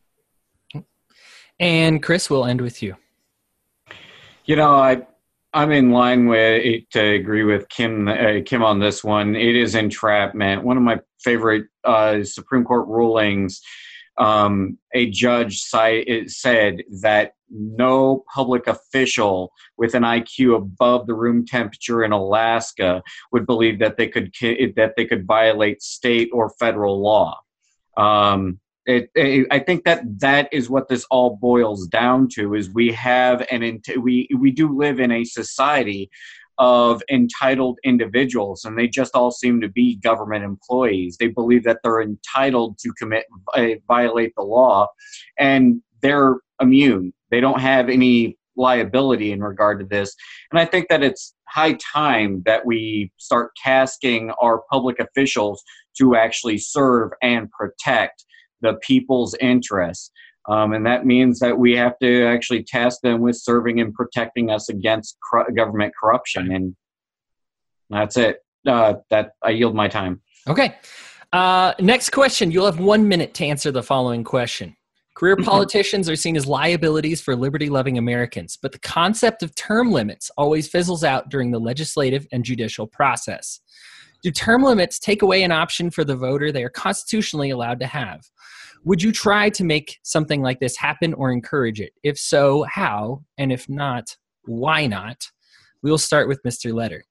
And Chris, we'll end with you. You know, I, I'm in line with to agree with Kim. Uh, Kim on this one. It is entrapment. One of my favorite uh, Supreme Court rulings. Um, a judge cite, said that no public official with an I Q above the room temperature in Alaska would believe that they could that they could violate state or federal law. Um, It, it, I think that that is what this all boils down to. Is we have an we we do live in a society of entitled individuals, and they just all seem to be government employees. They believe that they're entitled to commit uh, violate the law, and they're immune. They don't have any liability in regard to this. And I think that it's high time that we start tasking our public officials to actually serve and protect the people's interests. Um, and that means that we have to actually task them with serving and protecting us against cor- government corruption. And that's it. Uh, that I yield my time. Okay. Uh, next question. You'll have one minute to answer the following question. Career politicians are seen as liabilities for liberty-loving Americans, but the concept of term limits always fizzles out during the legislative and judicial process. Do term limits take away an option for the voter they are constitutionally allowed to have? Would you try to make something like this happen or encourage it? If so, how? And if not, why not? We'll start with Mister Letter.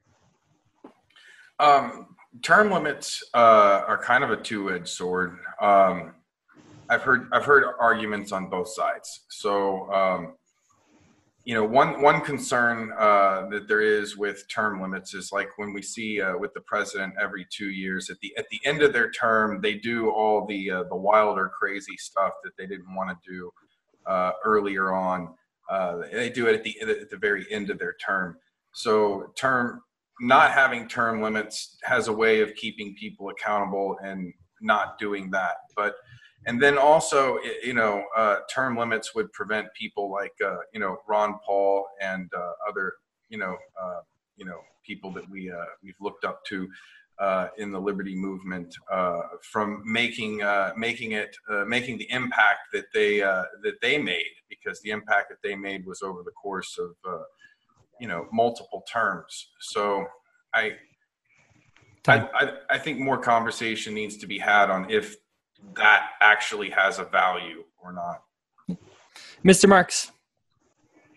Um, term limits uh, are kind of a two-edged sword. Um, I've heard I've heard arguments on both sides. So, um, you know, one one concern uh, that there is with term limits is like when we see uh, with the president every two years at the at the end of their term, they do all the uh, the wild or crazy stuff that they didn't want to do uh, earlier on. Uh, they do it at the at the very end of their term. So, term not having term limits has a way of keeping people accountable and not doing that, but. And then also, you know, uh, term limits would prevent people like, uh, you know, Ron Paul and uh, other, you know, uh, you know, people that we uh, we've looked up to uh, in the liberty movement uh, from making uh, making it uh, making the impact that they uh, that they made, because the impact that they made was over the course of, uh, you know, multiple terms. So I, I, I I think more conversation needs to be had on if that actually has a value or not. Mister Marks.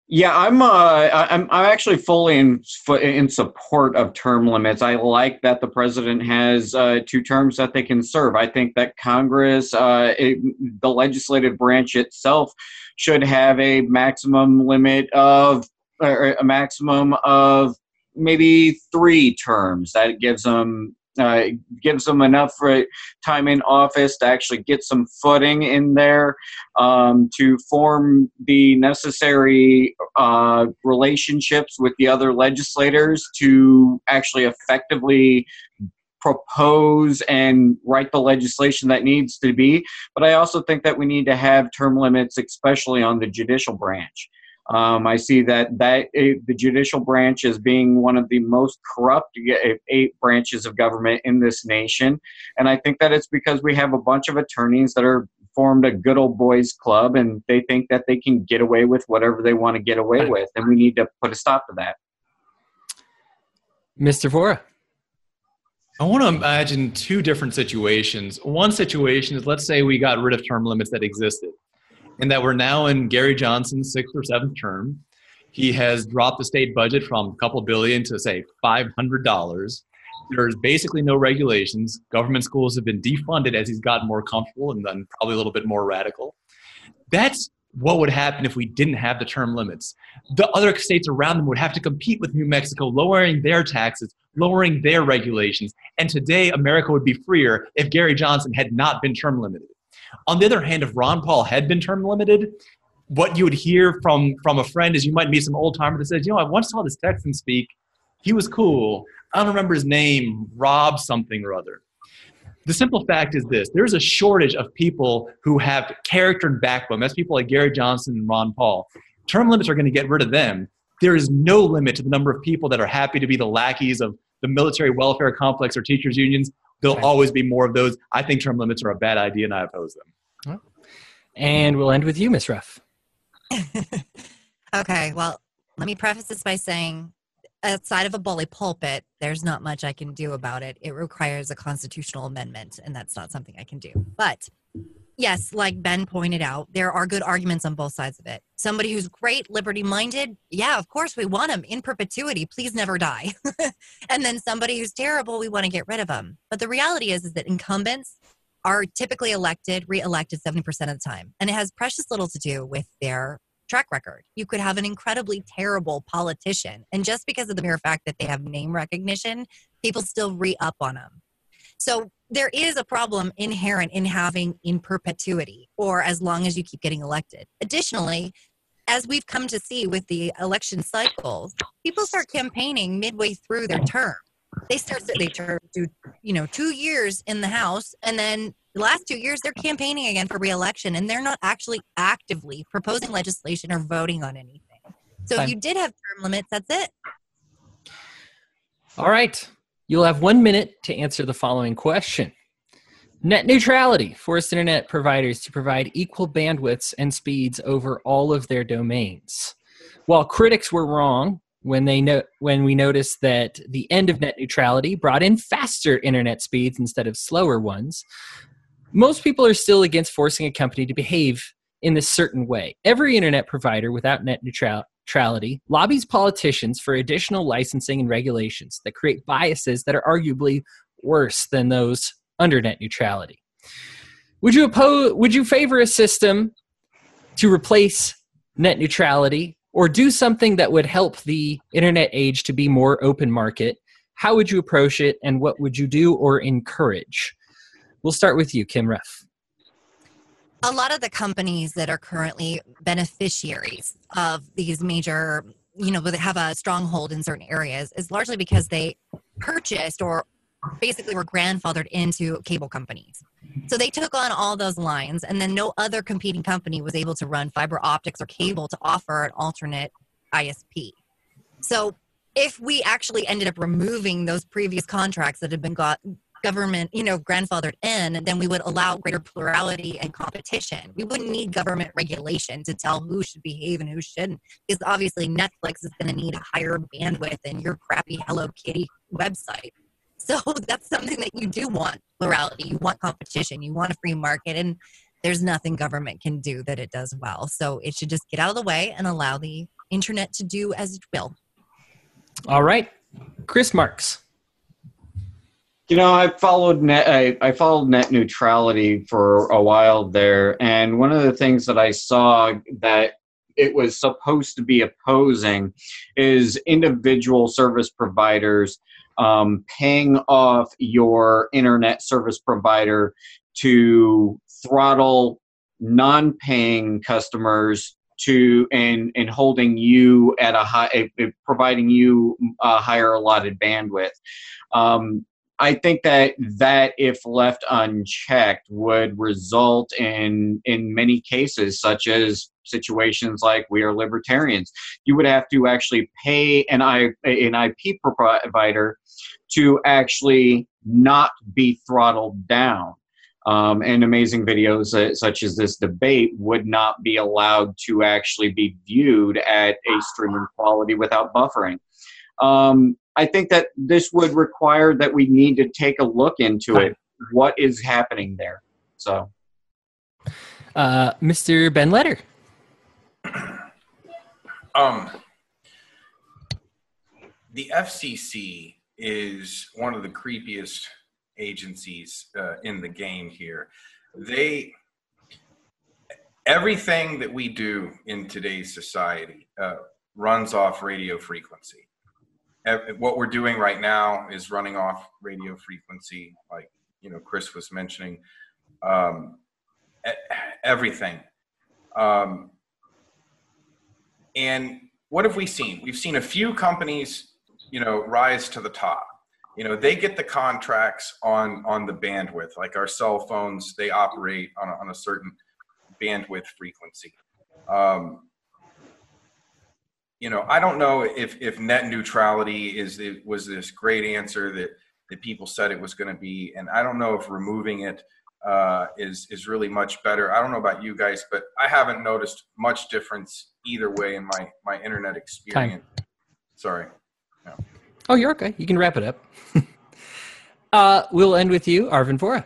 Yeah, I'm. Uh, I- I'm. I'm actually fully in in support of term limits. I like that the president has uh, two terms that they can serve. I think that Congress, uh, it, the legislative branch itself, should have a maximum limit of or a maximum of maybe three terms. That gives them uh, gives them enough for time in office to actually get some footing in there, um, to form the necessary uh, relationships with the other legislators to actually effectively propose and write the legislation that needs to be. But I also think that we need to have term limits, especially on the judicial branch. Um, I see that that uh, the judicial branch as being one of the most corrupt uh, eight branches of government in this nation, and I think that it's because we have a bunch of attorneys that are formed a good old boys club, and they think that they can get away with whatever they want to get away with, and we need to put a stop to that. Mister Vora. I want to imagine two different situations. One situation is, let's say we got rid of term limits that existed, and that we're now in Gary Johnson's sixth or seventh term. He has dropped the state budget from a couple billion to, say, five hundred dollars. There's basically no regulations. Government schools have been defunded as he's gotten more comfortable and then probably a little bit more radical. That's what would happen if we didn't have the term limits. The other states around them would have to compete with New Mexico, lowering their taxes, lowering their regulations. And today, America would be freer if Gary Johnson had not been term limited. On the other hand, if Ron Paul had been term limited, what you would hear from, from a friend is you might meet some old timer that says, you know, I once saw this Texan speak. He was cool. I don't remember his name, Rob something or other. The simple fact is this: there's a shortage of people who have character and backbone. That's people like Gary Johnson and Ron Paul. Term limits are going to get rid of them. There is no limit to the number of people that are happy to be the lackeys of the military welfare complex or teachers' unions. There'll always be more of those. I think term limits are a bad idea, and I oppose them. And we'll end with you, Miz Ruff. Okay, well, let me preface this by saying, outside of a bully pulpit, there's not much I can do about it. It requires a constitutional amendment, and that's not something I can do. But yes, like Ben pointed out, there are good arguments on both sides of it. Somebody who's great, liberty-minded, yeah, of course we want him in perpetuity. Please never die. And then somebody who's terrible, we want to get rid of them. But the reality is, is that incumbents are typically elected, re-elected seventy percent of the time. And it has precious little to do with their track record. You could have an incredibly terrible politician, and just because of the mere fact that they have name recognition, people still re-up on them. So there is a problem inherent in having in perpetuity, or as long as you keep getting elected. Additionally, as we've come to see with the election cycles, people start campaigning midway through their term. They start they do you know two years in the House, and then the last two years they're campaigning again for re-election, and they're not actually actively proposing legislation or voting on anything. So if you did have term limits, that's it. All right. You'll have one minute to answer the following question. Net neutrality forced internet providers to provide equal bandwidths and speeds over all of their domains. While critics were wrong when they no- when we noticed that the end of net neutrality brought in faster internet speeds instead of slower ones, most people are still against forcing a company to behave in this certain way. Every internet provider without net neutrality lobbies politicians for additional licensing and regulations that create biases that are arguably worse than those under net neutrality. Would you oppose, would you favor a system to replace net neutrality, or do something that would help the internet age to be more open market? How would you approach it, and what would you do or encourage? We'll start with you, Kim Ruff. A lot of the companies that are currently beneficiaries of these major, you know, that have a stronghold in certain areas is largely because they purchased or basically were grandfathered into cable companies. So they took on all those lines, and then no other competing company was able to run fiber optics or cable to offer an alternate I S P. So if we actually ended up removing those previous contracts that had been got government, you know, grandfathered in, then we would allow greater plurality and competition. We wouldn't need government regulation to tell who should behave and who shouldn't, because obviously Netflix is going to need a higher bandwidth than your crappy Hello Kitty website. So that's something that you do want, plurality. You want competition. You want a free market. And there's nothing government can do that it does well. So it should just get out of the way and allow the internet to do as it will. All right. Chris Marks. You know, I followed net. I, I followed net neutrality for a while there, and one of the things that I saw that it was supposed to be opposing is individual service providers um, paying off your internet service provider to throttle non-paying customers to and and holding you at a high, providing you a higher allotted bandwidth. Um, I think that that, if left unchecked, would result in in many cases, such as situations like we are libertarians. You would have to actually pay an I an I P provider to actually not be throttled down. Um, and amazing videos uh, such as this debate would not be allowed to actually be viewed at a streaming quality without buffering. Um, I think that this would require that we need to take a look into it. What is happening there? So, uh, Mister Ben Letter. Um, the F C C is one of the creepiest agencies uh, in the game here. They, everything that we do in today's society uh, runs off radio frequency. What we're doing right now is running off radio frequency, like, you know, Chris was mentioning, um, everything. Um, and what have we seen? We've seen a few companies, you know, rise to the top. You know, they get the contracts on, on the bandwidth, like our cell phones, they operate on a, on a certain bandwidth frequency. Um, You know, I don't know if, if net neutrality is it was this great answer that, that people said it was going to be, and I don't know if removing it uh, is is really much better. I don't know about you guys, but I haven't noticed much difference either way in my my internet experience. Time. Sorry. No. Oh, you're okay. You can wrap it up. uh, we'll end with you, Arvin Vohra.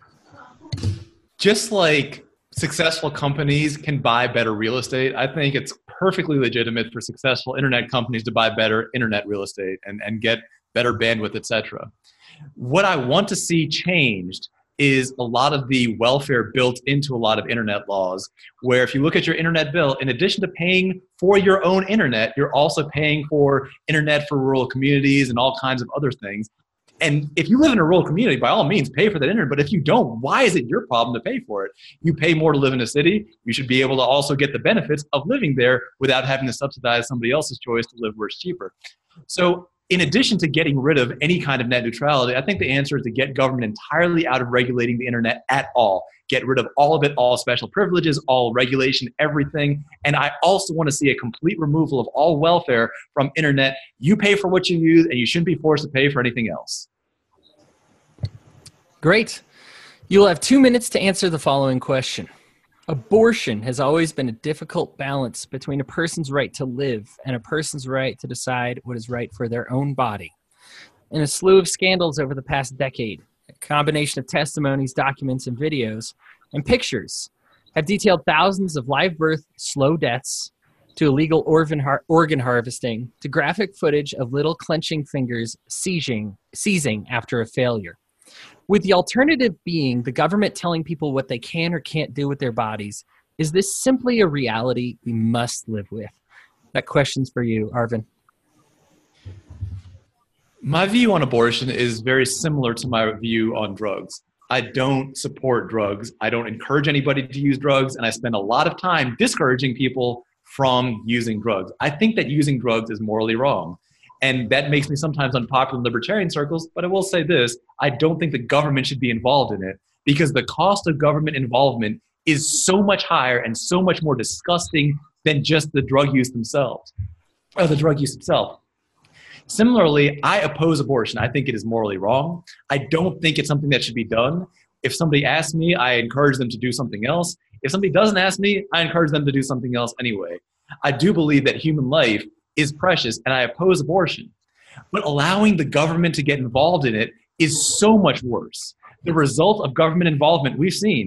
Just like successful companies can buy better real estate, I think it's perfectly legitimate for successful internet companies to buy better internet real estate and, and get better bandwidth, et cetera. What I want to see changed is a lot of the welfare built into a lot of internet laws, where if you look at your internet bill, in addition to paying for your own internet, you're also paying for internet for rural communities and all kinds of other things. And if you live in a rural community, by all means, pay for that internet. But if you don't, why is it your problem to pay for it? You pay more to live in a city. You should be able to also get the benefits of living there without having to subsidize somebody else's choice to live where it's cheaper. So in addition to getting rid of any kind of net neutrality, I think the answer is to get government entirely out of regulating the internet at all. Get rid of all of it, all special privileges, all regulation, everything. And I also want to see a complete removal of all welfare from internet. You pay for what you use, and you shouldn't be forced to pay for anything else. Great. You'll have two minutes to answer the following question. Abortion has always been a difficult balance between a person's right to live and a person's right to decide what is right for their own body. In a slew of scandals over the past decade, a combination of testimonies, documents, and videos, and pictures have detailed thousands of live birth, slow deaths, to illegal organ, har- organ harvesting, to graphic footage of little clenching fingers seizing, seizing after a failure. With the alternative being the government telling people what they can or can't do with their bodies, is this simply a reality we must live with? That question's for you, Arvin. My view on abortion is very similar to my view on drugs. I don't support drugs. I don't encourage anybody to use drugs, and I spend a lot of time discouraging people from using drugs. I think that using drugs is morally wrong. And that makes me sometimes unpopular in libertarian circles, but I will say this, I don't think the government should be involved in it, because the cost of government involvement is so much higher and so much more disgusting than just the drug use themselves, or the drug use itself. Similarly, I oppose abortion. I think it is morally wrong. I don't think it's something that should be done. If somebody asks me, I encourage them to do something else. If somebody doesn't ask me, I encourage them to do something else anyway. I do believe that human life is precious, and I oppose abortion. But allowing the government to get involved in it is so much worse. The result of government involvement we've seen,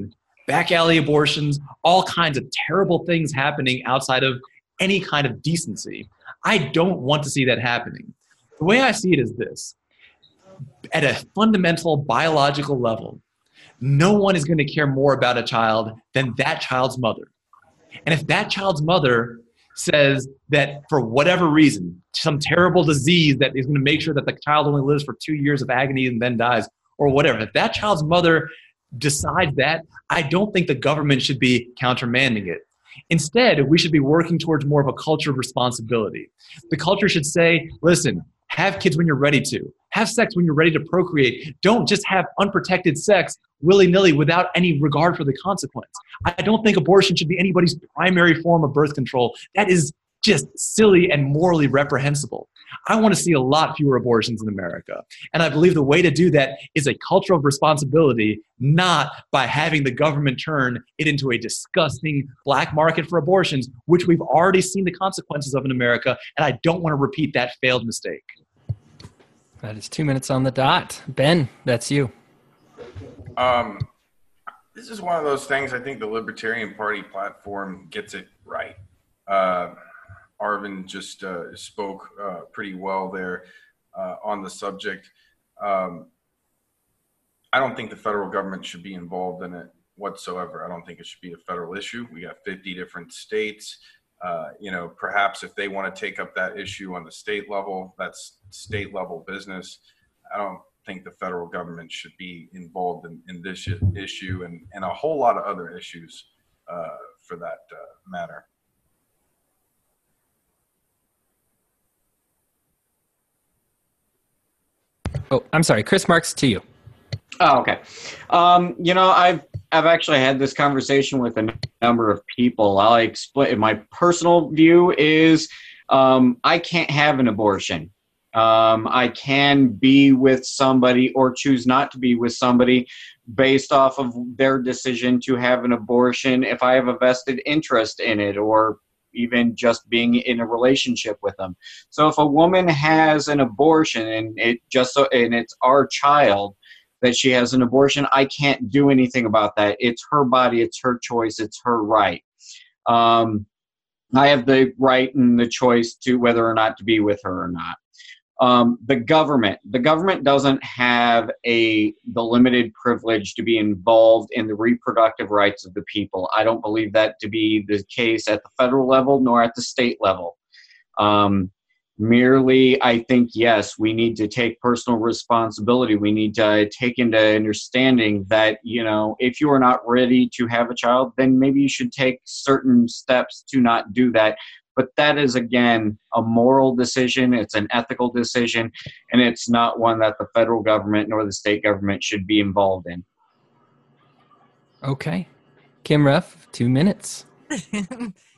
back alley abortions, all kinds of terrible things happening outside of any kind of decency. I don't want to see that happening. The way I see it is this. At a fundamental biological level, no one is going to care more about a child than that child's mother. And if that child's mother says that for whatever reason, some terrible disease that is going to make sure that the child only lives for two years of agony and then dies, or whatever, if that child's mother decides that, I don't think the government should be countermanding it. Instead, we should be working towards more of a culture of responsibility. The culture should say, listen, have kids when you're ready to. Have sex when you're ready to procreate. Don't just have unprotected sex willy-nilly without any regard for the consequence. I don't think abortion should be anybody's primary form of birth control. That is just silly and morally reprehensible. I want to see a lot fewer abortions in America. And I believe the way to do that is a culture of responsibility, not by having the government turn it into a disgusting black market for abortions, which we've already seen the consequences of in America, and I don't want to repeat that failed mistake. That is two minutes on the dot. Ben, that's you. Um, this is one of those things I think the Libertarian Party platform gets it right. Uh, Arvin just uh, spoke uh, pretty well there uh, on the subject. Um, I don't think the federal government should be involved in it whatsoever. I don't think it should be a federal issue. We got fifty different states. Uh, you know, perhaps if they want to take up that issue on the state level, that's state level business. I don't think the federal government should be involved in, in this issue and, and a whole lot of other issues uh, for that uh, matter. Oh, I'm sorry. Chris Marks, to you. Oh, okay. Um, you know, I've I've actually had this conversation with a number of people. I'll explain. My personal view is um, I can't have an abortion. Um, I can be with somebody or choose not to be with somebody based off of their decision to have an abortion if I have a vested interest in it, or even just being in a relationship with them. So if a woman has an abortion and it just so and it's our child that she has an abortion, I can't do anything about that. It's her body, it's her choice, it's her right. Um, I have the right and the choice to whether or not to be with her or not. Um, the government, the government doesn't have a the limited privilege to be involved in the reproductive rights of the people. I don't believe that to be the case at the federal level nor at the state level. Um, merely, I think, yes, we need to take personal responsibility. We need to take into understanding that, you know, if you are not ready to have a child, then maybe you should take certain steps to not do that. But that is, again, a moral decision. It's an ethical decision, and it's not one that the federal government nor the state government should be involved in. Okay. Kim Ruff, two minutes. like,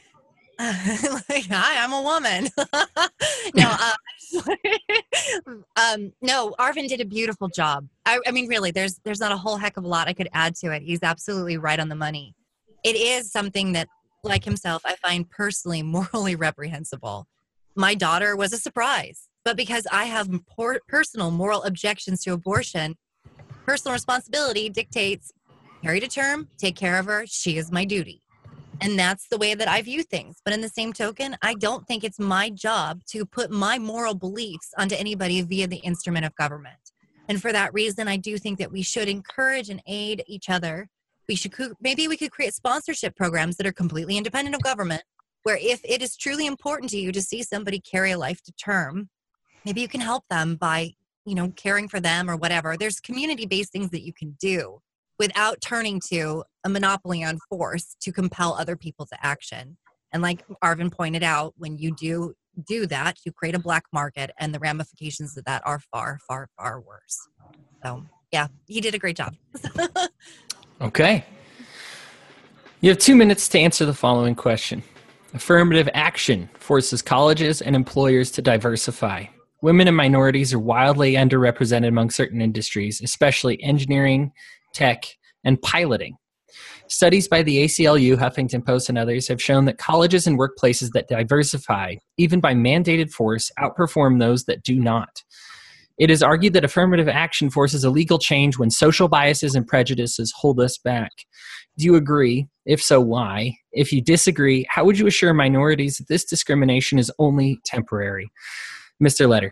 hi, I'm a woman. no, uh, um, no, Arvin did a beautiful job. I, I mean, really, there's there's not a whole heck of a lot I could add to it. He's absolutely right on the money. It is something that, like himself, I find personally morally reprehensible. My daughter was a surprise, but because I have por- personal moral objections to abortion, personal responsibility dictates carry to term, take care of her, she is my duty. And that's the way that I view things. But in the same token, I don't think it's my job to put my moral beliefs onto anybody via the instrument of government. And for that reason, I do think that we should encourage and aid each other. We should, maybe we could create sponsorship programs that are completely independent of government, where if it is truly important to you to see somebody carry a life to term, maybe you can help them by, you know, caring for them or whatever. There's community-based things that you can do without turning to a monopoly on force to compel other people to action. And like Arvin pointed out, when you do do that, you create a black market, and the ramifications of that are far, far, far worse. So, yeah, he did a great job. Okay. You have two minutes to answer the following question. Affirmative action forces colleges and employers to diversify. Women and minorities are wildly underrepresented among certain industries, especially engineering, tech, and piloting. Studies by the A C L U, Huffington Post, and others have shown that colleges and workplaces that diversify, even by mandated force, outperform those that do not. It is argued that affirmative action forces a legal change when social biases and prejudices hold us back. Do you agree? If so, why? If you disagree, how would you assure minorities that this discrimination is only temporary? Mister Letter.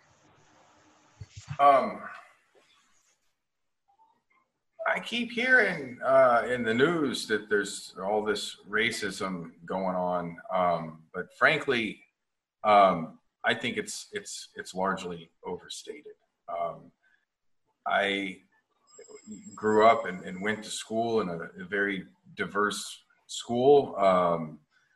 Um, I keep hearing uh, in the news that there's all this racism going on, um, but frankly, um, I think it's it's it's largely overstated. Um, I grew up and, and went to school in a, a very diverse school. Um,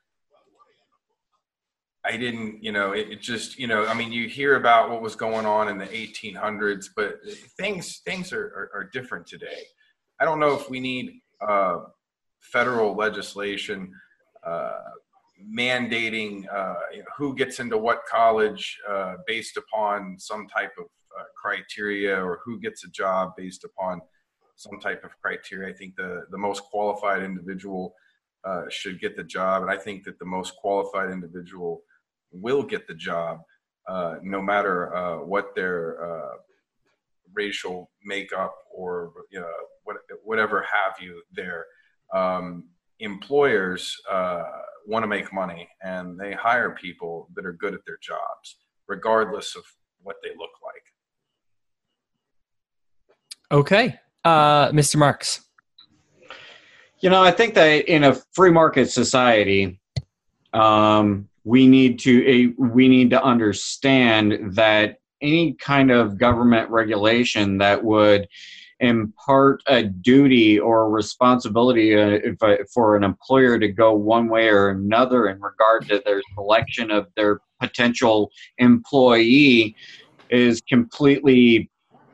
I didn't, you know, it, it just, you know, I mean, you hear about what was going on in the eighteen hundreds, but things things are, are, are different today. I don't know if we need uh, federal legislation uh, mandating uh, you know, who gets into what college uh, based upon some type of uh, criteria, or who gets a job based upon some type of criteria. I think the, the most qualified individual uh, should get the job. And I think that the most qualified individual will get the job, uh, no matter uh, what their uh, racial makeup or you know, what, whatever have you there. Um, employers uh, want to make money, and they hire people that are good at their jobs, regardless of what they look like. Okay. Uh, Mister Marks. You know, I think that in a free market society, um, we need to a, we need to understand that any kind of government regulation that would impart a duty or a responsibility uh, if, uh, for an employer to go one way or another in regard to their selection of their potential employee is completely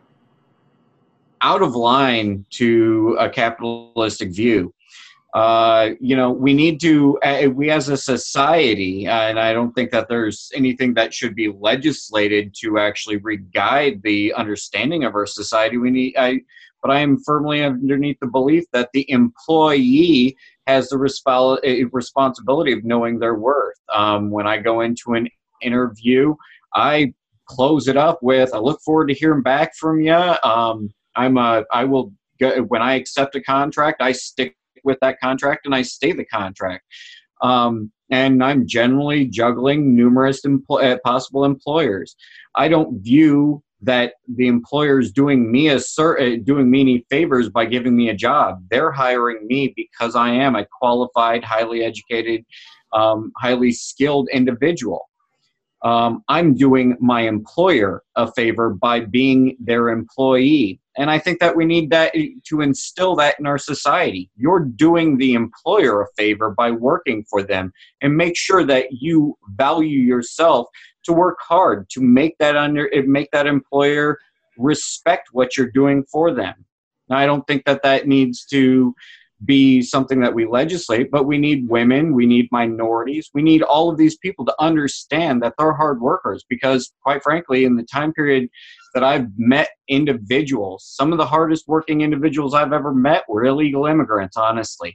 out of line to a capitalistic view. Uh, you know, we need to, uh, we as a society, uh, and I don't think that there's anything that should be legislated to actually re-guide the understanding of our society. We need, I, but I am firmly underneath the belief that the employee has the resp- responsibility of knowing their worth. Um, when I go into an interview, I close it up with, I look forward to hearing back from you. Um, I'm a, I will, go, when I accept a contract, I stick with that contract and I stay the contract. Um, and I'm generally juggling numerous empl- uh, possible employers. I don't view that the employer is doing me a cer- uh, doing me any favors by giving me a job. They're hiring me because I am a qualified, highly educated, um, highly skilled individual. Um, I'm doing my employer a favor by being their employee. And I think that we need that to instill that in our society. You're doing the employer a favor by working for them, and make sure that you value yourself to work hard to make that under make that employer respect what you're doing for them. Now, I don't think that that needs to be something that we legislate, but we need women, we need minorities, we need all of these people to understand that they're hard workers, because quite frankly, in the time period that I've met individuals, some of the hardest working individuals I've ever met were illegal immigrants, honestly.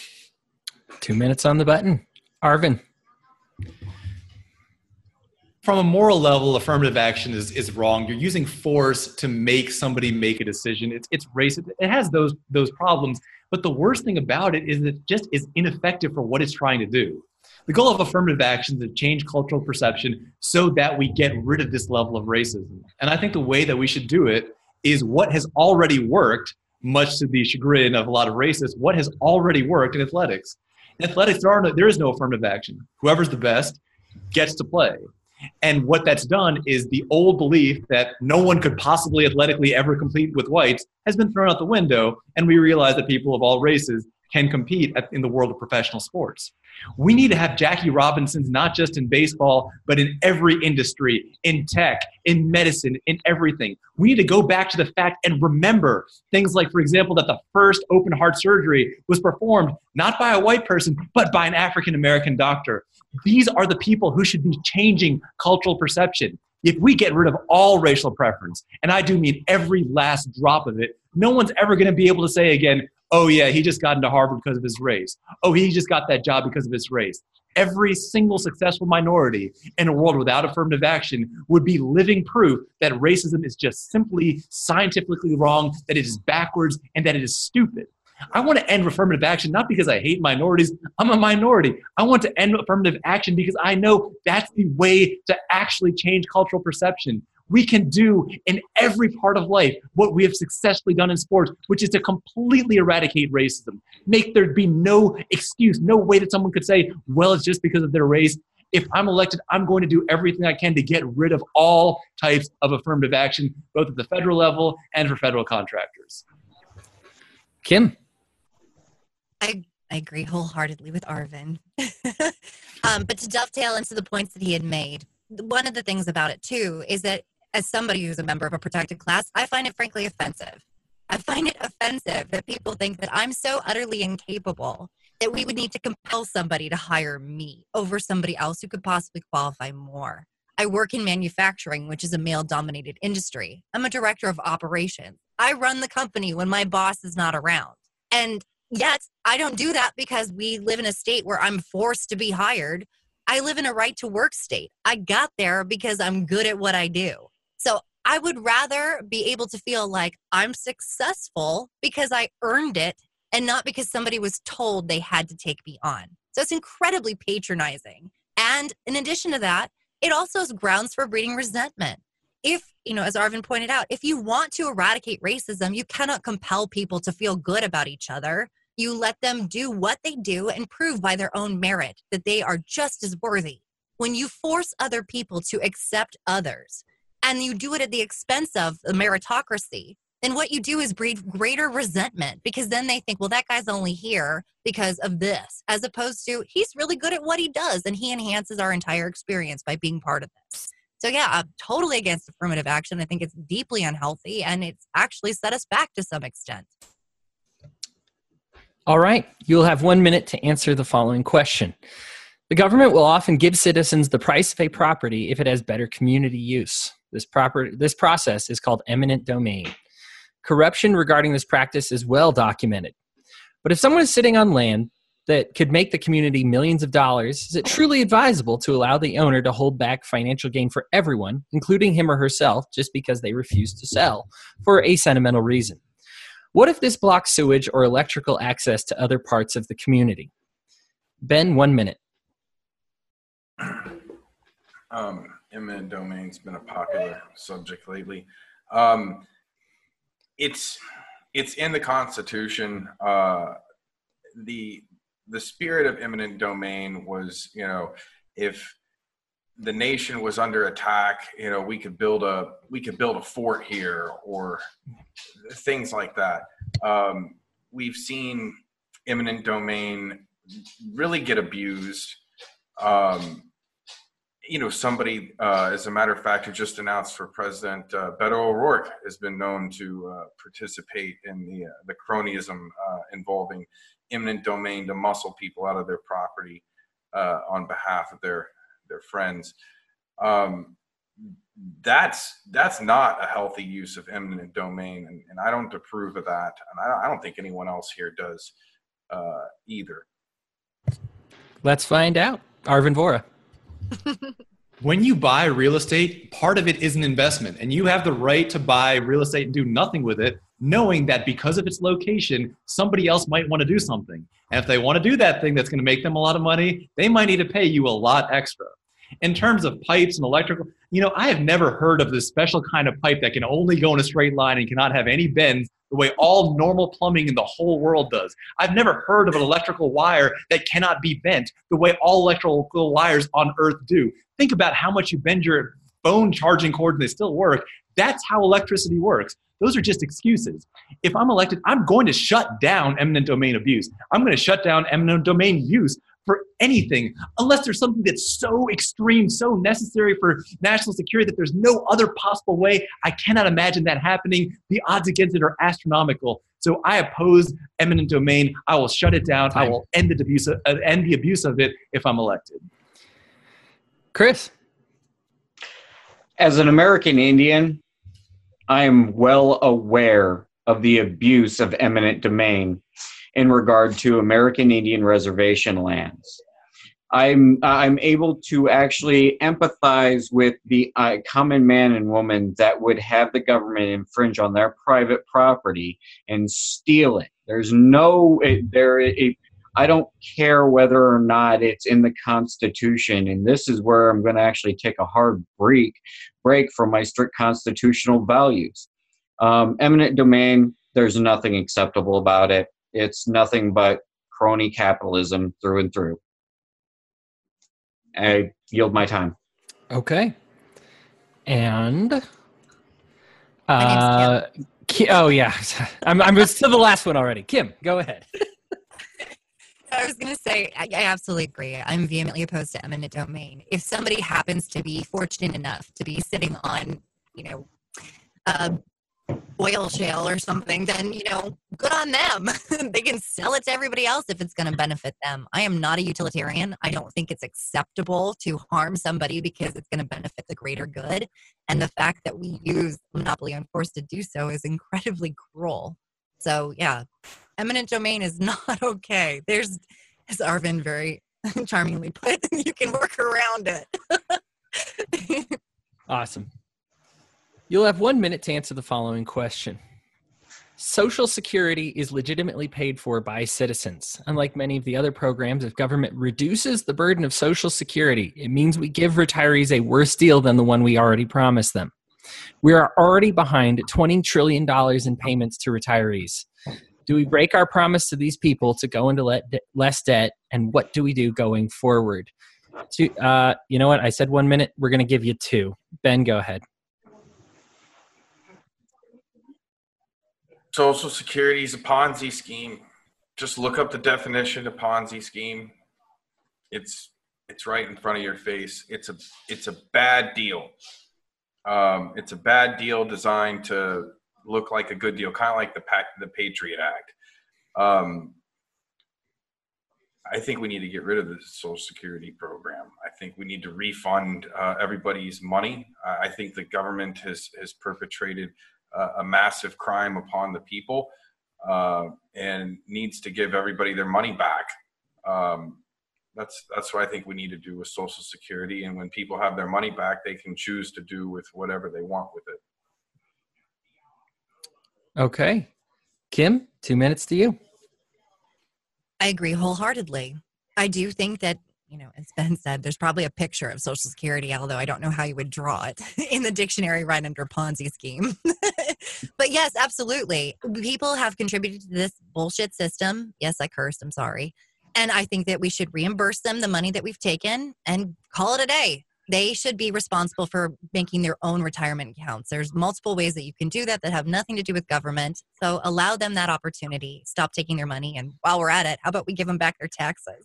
Two minutes on the button. Arvin. From a moral level, affirmative action is, is wrong. You're using force to make somebody make a decision. It's it's racist. It has those those problems. But the worst thing about it is that it just is ineffective for what it's trying to do. The goal of affirmative action is to change cultural perception so that we get rid of this level of racism. And I think the way that we should do it is what has already worked, much to the chagrin of a lot of racists, what has already worked in athletics. In athletics, there, are no, there is no affirmative action. Whoever's the best gets to play. And what that's done is the old belief that no one could possibly athletically ever compete with whites has been thrown out the window, and we realize that people of all races can compete at, in the world of professional sports. We need to have Jackie Robinsons not just in baseball, but in every industry, in tech, in medicine, in everything. We need to go back to the fact and remember things like, for example, that the first open heart surgery was performed not by a white person, but by an African-American doctor. These are the people who should be changing cultural perception. If we get rid of all racial preference, and I do mean every last drop of it, no one's ever going to be able to say again, oh yeah, he just got into Harvard because of his race. Oh, he just got that job because of his race. Every single successful minority in a world without affirmative action would be living proof that racism is just simply scientifically wrong, that it is backwards, and that it is stupid. I want to end affirmative action not because I hate minorities. I'm a minority. I want to end affirmative action because I know that's the way to actually change cultural perception. We can do in every part of life what we have successfully done in sports, which is to completely eradicate racism. Make there be no excuse, no way that someone could say, well, it's just because of their race. If I'm elected, I'm going to do everything I can to get rid of all types of affirmative action, both at the federal level and for federal contractors. Kim? I, I agree wholeheartedly with Arvin. um, but to dovetail into the points that he had made, one of the things about it, too, is that as somebody who's a member of a protected class, I find it frankly offensive. I find it offensive that people think that I'm so utterly incapable that we would need to compel somebody to hire me over somebody else who could possibly qualify more. I work in manufacturing, which is a male-dominated industry. I'm a director of operations. I run the company when my boss is not around. And yet, I don't do that because we live in a state where I'm forced to be hired. I live in a right-to-work state. I got there because I'm good at what I do. So I would rather be able to feel like I'm successful because I earned it and not because somebody was told they had to take me on. So it's incredibly patronizing. And in addition to that, it also is grounds for breeding resentment. If, you know, as Arvin pointed out, if you want to eradicate racism, you cannot compel people to feel good about each other. You let them do what they do and prove by their own merit that they are just as worthy. When you force other people to accept others, and you do it at the expense of the meritocracy, then what you do is breed greater resentment, because then they think, well, that guy's only here because of this, as opposed to he's really good at what he does and he enhances our entire experience by being part of this. So yeah, I'm totally against affirmative action. I think it's deeply unhealthy and it's actually set us back to some extent. All right, you'll have one minute to answer the following question. The government will often give citizens the price of a property if it has better community use. This proper, this process is called eminent domain. Corruption regarding this practice is well documented. But if someone is sitting on land that could make the community millions of dollars, is it truly advisable to allow the owner to hold back financial gain for everyone, including him or herself, just because they refuse to sell for a sentimental reason? What if this blocks sewage or electrical access to other parts of the community? Ben, one minute. Um, eminent domain's been a popular subject lately. Um, it's it's in the Constitution. Uh, the the spirit of eminent domain was, you know, if the nation was under attack, you know, we could build a we could build a fort here, or things like that. Um, we've seen eminent domain really get abused. Um, you know, somebody, uh, as a matter of fact, who just announced for president, uh, Beto O'Rourke has been known to uh, participate in the uh, the cronyism uh, involving eminent domain to muscle people out of their property uh, on behalf of their their friends. Um, that's that's not a healthy use of eminent domain, and, and I don't approve of that, and I, I don't think anyone else here does uh, either. Let's find out. Arvin Vohra. When you buy real estate, part of it is an investment, and you have the right to buy real estate and do nothing with it, knowing that because of its location, somebody else might want to do something. And if they want to do that thing that's going to make them a lot of money, they might need to pay you a lot extra. In terms of pipes and electrical, you know, I have never heard of this special kind of pipe that can only go in a straight line and cannot have any bends the way all normal plumbing in the whole world does. I've never heard of an electrical wire that cannot be bent the way all electrical wires on Earth do. Think about how much you bend your phone charging cords and they still work. That's how electricity works. Those are just excuses. If I'm elected, I'm going to shut down eminent domain abuse. I'm going to shut down eminent domain use for anything, unless there's something that's so extreme, so necessary for national security that there's no other possible way. I cannot imagine that happening. The odds against it are astronomical. So I oppose eminent domain. I will shut it down. Time. I will end the abuse of, uh, end the abuse of it if I'm elected. Chris. As an American Indian, I am well aware of the abuse of eminent domain in regard to American Indian reservation lands. I'm I'm able to actually empathize with the uh, common man and woman that would have the government infringe on their private property and steal it. There's no it, there. It, I don't care whether or not it's in the Constitution, and this is where I'm going to actually take a hard break break from my strict constitutional values. Um, eminent domain. There's nothing acceptable about it. It's nothing but crony capitalism through and through. I yield my time. Okay. And My uh, Ki- oh yeah, I'm I'm to the last one already. Kim, go ahead. I was going to say, I, I absolutely agree. I'm vehemently opposed to eminent domain. If somebody happens to be fortunate enough to be sitting on, you know, a oil shale or something, then, you know, good on them. They can sell it to everybody else if it's going to benefit them. I am not a utilitarian. I don't think it's acceptable to harm somebody because it's going to benefit the greater good. And the fact that we use monopoly on force to do so is incredibly cruel. So, yeah, eminent domain is not okay. There's, as Arvin very charmingly put, you can work around it. Awesome. You'll have one minute to answer the following question. Social Security is legitimately paid for by citizens. Unlike many of the other programs, if government reduces the burden of Social Security, it means we give retirees a worse deal than the one we already promised them. We are already behind twenty trillion dollars in payments to retirees. Do we break our promise to these people to go into le- less debt, and what do we do going forward? To, uh, you know what? I said one minute. We're going to give you two. Ben, go ahead. Social Security is a Ponzi scheme. Just look up the definition of Ponzi scheme. It's it's right in front of your face. It's a it's a bad deal. Um, it's a bad deal designed to look like a good deal, kind of like the the Patriot Act. Um, I think we need to get rid of the Social Security program. I think we need to refund uh, everybody's money. Uh, I think the government has has perpetrated uh, a massive crime upon the people uh, and needs to give everybody their money back. Um, that's that's what I think we need to do with Social Security. And when people have their money back, they can choose to do with whatever they want with it. Okay. Kim, two minutes to you. I agree wholeheartedly. I do think that, you know, as Ben said, there's probably a picture of Social Security, although I don't know how you would draw it in the dictionary right under Ponzi scheme. But yes, absolutely. People have contributed to this bullshit system. Yes, I cursed. I'm sorry. And I think that we should reimburse them the money that we've taken and call it a day. They should be responsible for making their own retirement accounts. There's multiple ways that you can do that that have nothing to do with government. So allow them that opportunity. Stop taking their money. And while we're at it, how about we give them back their taxes?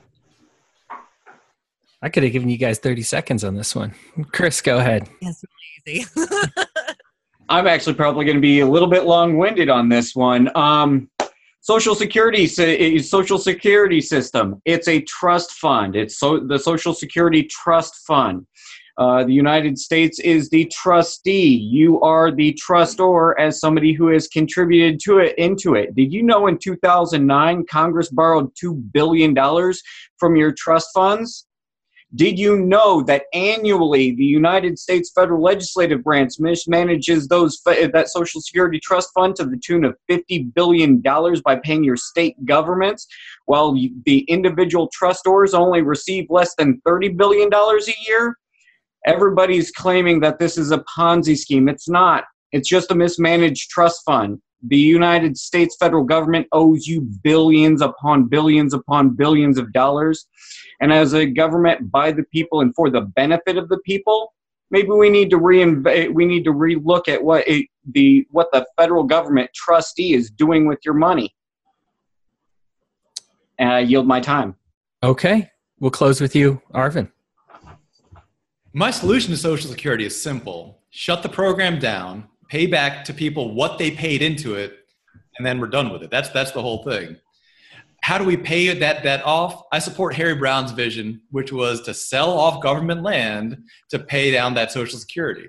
I could have given you guys thirty seconds on this one. Chris, go ahead. Yes, really easy. I'm actually probably going to be a little bit long-winded on this one. Um, Social Security, Social Security system. It's a trust fund. It's so the Social Security Trust Fund. Uh, the United States is the trustee. You are the trustor as somebody who has contributed to it into it. Did you know in two thousand nine Congress borrowed two billion dollars from your trust funds? Did you know that annually the United States federal legislative branch mismanages those that Social Security Trust Fund to the tune of fifty billion dollars by paying your state governments, while the individual trustors only receive less than thirty billion dollars a year? Everybody's claiming that this is a Ponzi scheme. It's not. It's just a mismanaged trust fund. The United States federal government owes you billions upon billions upon billions of dollars. And as a government by the people and for the benefit of the people, maybe we need to reinv- we need to relook at what it, the what the federal government trustee is doing with your money. And I yield my time. Okay. We'll close with you, Arvin. My solution to Social Security is simple. Shut the program down, pay back to people what they paid into it, and then we're done with it. That's that's the whole thing. How do we pay that debt off? I support Harry Brown's vision, which was to sell off government land to pay down that Social Security.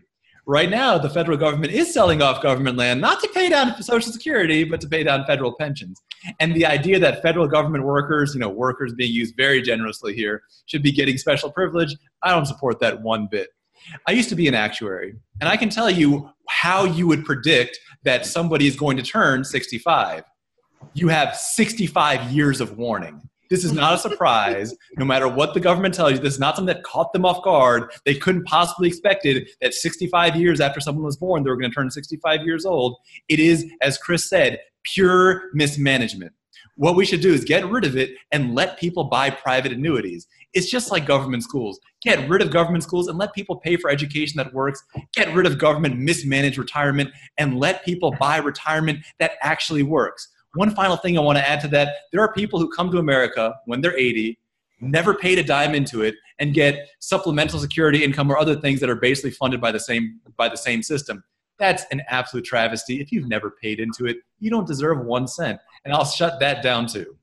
Right now, the federal government is selling off government land, not to pay down Social Security, but to pay down federal pensions. And the idea that federal government workers, you know, workers being used very generously here, should be getting special privilege, I don't support that one bit. I used to be an actuary, and I can tell you how you would predict that somebody is going to turn sixty-five. You have sixty-five years of warning. This is not a surprise. No matter what the government tells you, this is not something that caught them off guard. They couldn't possibly expect it that sixty-five years after someone was born, they were going to turn sixty-five years old. It is, as Chris said, pure mismanagement. What we should do is get rid of it and let people buy private annuities. It's just like government schools. Get rid of government schools and let people pay for education that works. Get rid of government mismanaged retirement and let people buy retirement that actually works. One final thing I want to add to that, there are people who come to America when they're eighty, never paid a dime into it, and get supplemental security income or other things that are basically funded by the same by the same system. That's an absolute travesty. If you've never paid into it, you don't deserve one cent. And I'll shut that down too.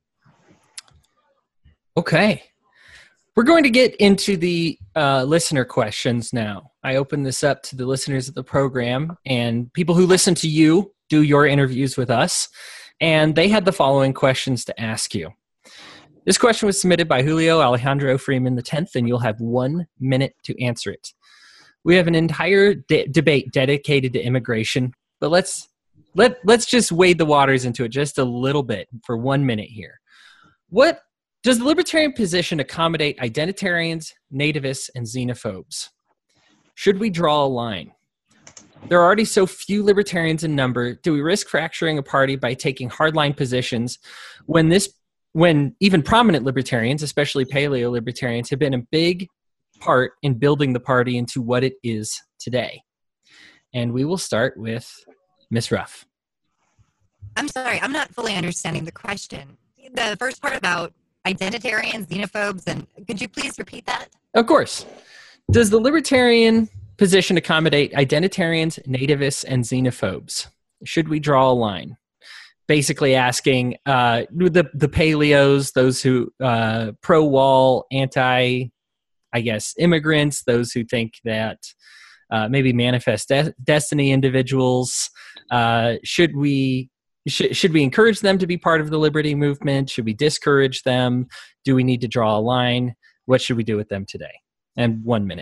Okay. We're going to get into the uh, listener questions now. I open this up to the listeners of the program and people who listen to you do your interviews with us. And they had the following questions to ask you. This question was submitted by Julio Alejandro Freeman the tenth, and you'll have one minute to answer it. We have an entire de- debate dedicated to immigration, but let's let let's just wade the waters into it just a little bit for one minute here. What does the libertarian position accommodate identitarians, nativists, and xenophobes? Should we draw a line? There are already so few libertarians in number. Do we risk fracturing a party by taking hardline positions when this, when even prominent libertarians, especially paleo-libertarians, have been a big part in building the party into what it is today? And we will start with Miz Ruff. I'm sorry, I'm not fully understanding the question. The first part about identitarians, xenophobes, and could you please repeat that? Of course. Does the libertarian position accommodate identitarians, nativists, and xenophobes? Should we draw a line? Basically asking uh, the, the paleos, those who uh, pro-wall, anti, I guess, immigrants, those who think that uh, maybe manifest de- destiny individuals, uh, should we Should, should we encourage them to be part of the liberty movement? Should we discourage them? Do we need to draw a line? What should we do with them today? And one minute.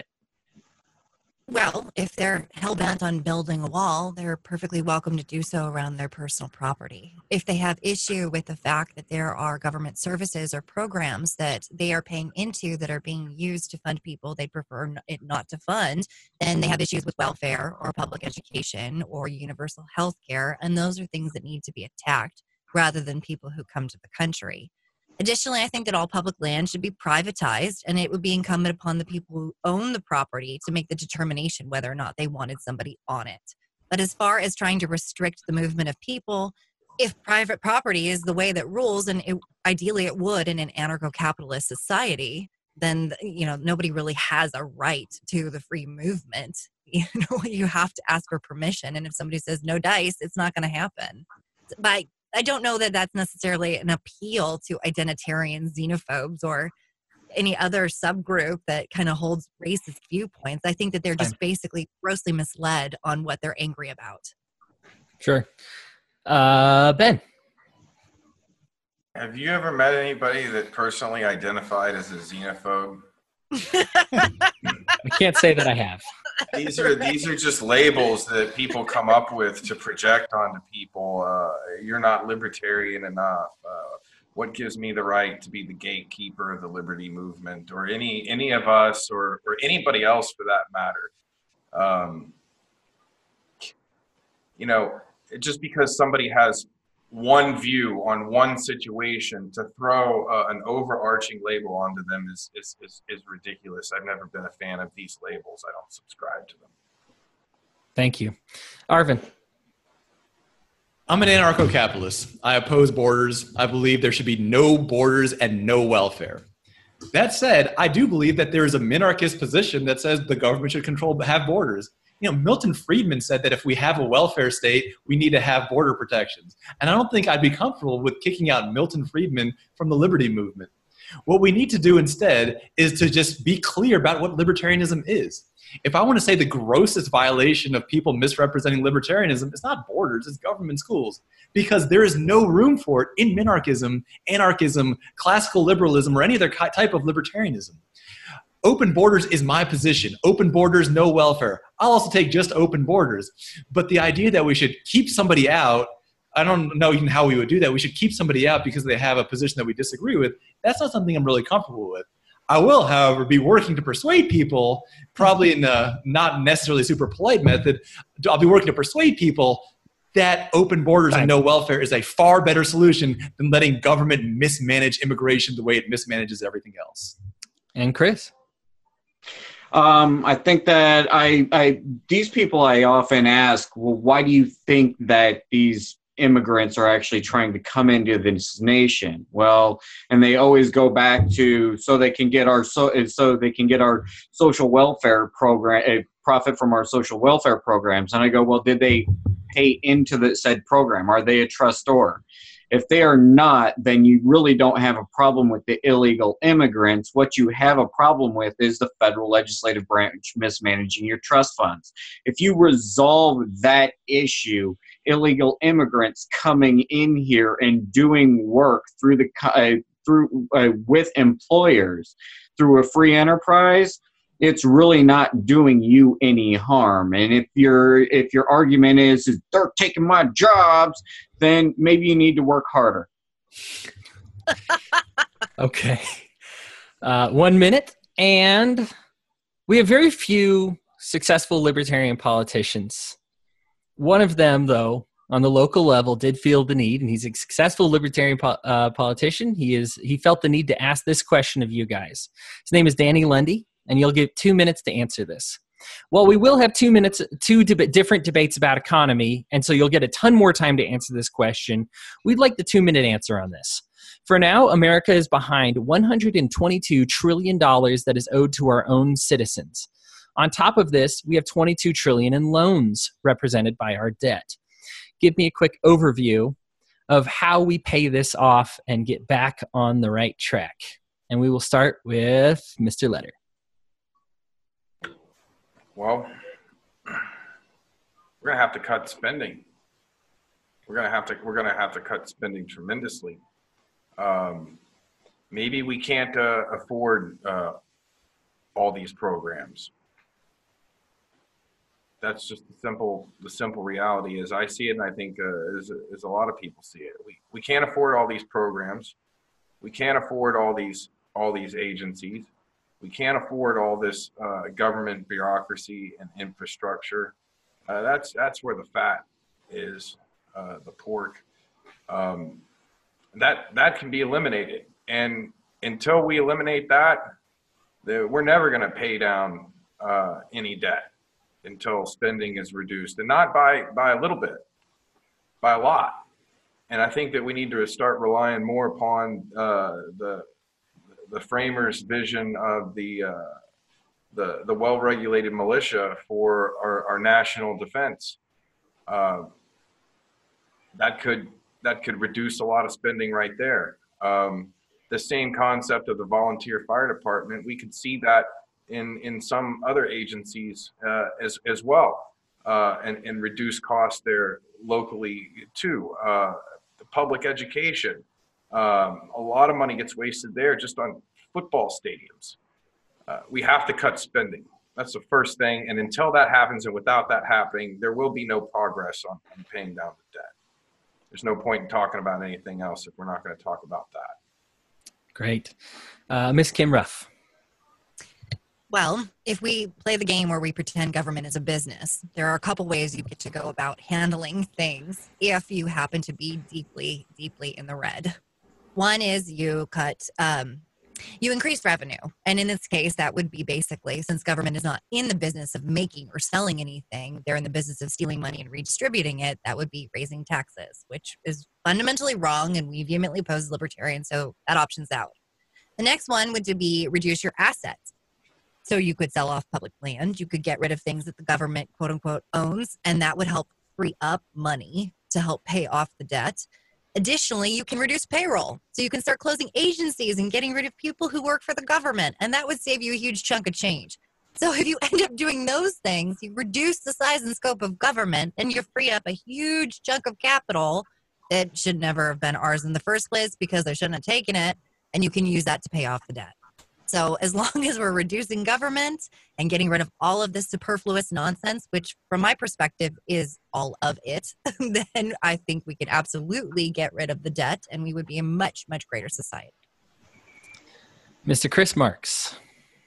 Well, if they're hell-bent on building a wall, they're perfectly welcome to do so around their personal property. If they have issue with the fact that there are government services or programs that they are paying into that are being used to fund people they prefer it not to fund, then they have issues with welfare or public education or universal health care, and those are things that need to be attacked rather than people who come to the country. Additionally, I think that all public land should be privatized, and it would be incumbent upon the people who own the property to make the determination whether or not they wanted somebody on it. But as far as trying to restrict the movement of people, if private property is the way that rules, and it, ideally it would in an anarcho-capitalist society, then you know nobody really has a right to the free movement. You know, you have to ask for permission, and if somebody says no dice, it's not going to happen. By I don't know that that's necessarily an appeal to identitarians, xenophobes, or any other subgroup that kind of holds racist viewpoints. I think that they're just basically grossly misled on what they're angry about. Sure. Uh, Ben. Have you ever met anybody that personally identified as a xenophobe? I can't say that I have. These are these are just labels that people come up with to project onto people. Uh, you're not libertarian enough. Uh, what gives me the right to be the gatekeeper of the liberty movement, or any any of us, or or anybody else for that matter? Um, you know, just because somebody has one view on one situation, to throw uh, an overarching label onto them is, is is is ridiculous. I've never been a fan of these labels. I don't subscribe to them. Thank you. Arvin. I'm an anarcho-capitalist. I oppose borders. I believe there should be no borders and no welfare. That said, I do believe that there is a minarchist position that says the government should control, have borders. You know, Milton Friedman said that if we have a welfare state, we need to have border protections. And I don't think I'd be comfortable with kicking out Milton Friedman from the liberty movement. What we need to do instead is to just be clear about what libertarianism is. If I want to say the grossest violation of people misrepresenting libertarianism, it's not borders, it's government schools. Because there is no room for it in minarchism, anarchism, classical liberalism, or any other type of libertarianism. Open borders is my position. Open borders, no welfare. I'll also take just open borders. But the idea that we should keep somebody out, I don't know even how we would do that. We should keep somebody out because they have a position that we disagree with. That's not something I'm really comfortable with. I will, however, be working to persuade people, probably in a not necessarily super polite method. I'll be working to persuade people that open borders and no welfare is a far better solution than letting government mismanage immigration the way it mismanages everything else. And Chris? Um, I think that I, I, these people I often ask, well, why do you think that these immigrants are actually trying to come into this nation? Well, and they always go back to so they can get our so so they can get our social welfare program, uh, profit from our social welfare programs. And I go, well, did they pay into the said program? Are they a trustor? If they are not, then you really don't have a problem with the illegal immigrants. What you have a problem with is the federal legislative branch mismanaging your trust funds. If you resolve that issue, illegal immigrants coming in here and doing work through the uh, through uh, with employers through a free enterprise, it's really not doing you any harm. And if your if your argument is, is they're taking my jobs, then maybe you need to work harder. Okay. Uh, one minute. And we have very few successful libertarian politicians. One of them, though, on the local level, did feel the need, and he's a successful libertarian po- uh, politician. He is. He felt the need to ask this question of you guys. His name is Danny Lundy, and you'll get two minutes to answer this. Well, we will have two minutes, two deb- different debates about economy, and so you'll get a ton more time to answer this question. We'd like the two-minute answer on this. For now, America is behind one hundred twenty-two trillion dollars that is owed to our own citizens. On top of this, we have twenty-two trillion dollars in loans represented by our debt. Give me a quick overview of how we pay this off and get back on the right track. And we will start with Mister Letter. Well, we're gonna have to cut spending. We're gonna have to we're gonna have to cut spending tremendously. Um, maybe we can't uh, afford uh, all these programs. That's just the simple the simple reality as I see it, and I think uh, as, as a lot of people see it. We we can't afford all these programs. We can't afford all these all these agencies. We can't afford all this uh, government bureaucracy and infrastructure. Uh, that's that's where the fat is, uh, the pork. Um, that that can be eliminated, and until we eliminate that, the, we're never going to pay down uh, any debt until spending is reduced, and not by by a little bit, by a lot. And I think that we need to start relying more upon uh, the the framers' vision of the uh, the, the well-regulated militia for our, our national defense. Uh, that could that could reduce a lot of spending right there. Um, the same concept of the volunteer fire department, we could see that in in some other agencies uh, as as well, uh, and and reduce costs there locally too. Uh, the public education. Um, a lot of money gets wasted there just on football stadiums. Uh, we have to cut spending. That's the first thing. And until that happens, and without that happening, there will be no progress on, on paying down the debt. There's no point in talking about anything else if we're not going to talk about that. Great. Uh, Miss Kim Ruff. Well, if we play the game where we pretend government is a business, there are a couple ways you get to go about handling things if you happen to be deeply, deeply in the red. One is you cut, um, you increase revenue. And in this case, that would be basically, since government is not in the business of making or selling anything, they're in the business of stealing money and redistributing it, that would be raising taxes, which is fundamentally wrong, and we vehemently oppose libertarians, so that option's out. The next one would be reduce your assets. So you could sell off public land, you could get rid of things that the government, quote unquote, owns, and that would help free up money to help pay off the debt. Additionally, you can reduce payroll. So you can start closing agencies and getting rid of people who work for the government. And that would save you a huge chunk of change. So if you end up doing those things, you reduce the size and scope of government and you free up a huge chunk of capital that should never have been ours in the first place because they shouldn't have taken it. And you can use that to pay off the debt. So as long as we're reducing government and getting rid of all of this superfluous nonsense, which from my perspective is all of it, then I think we could absolutely get rid of the debt and we would be a much, much greater society. Mister Chris Marks.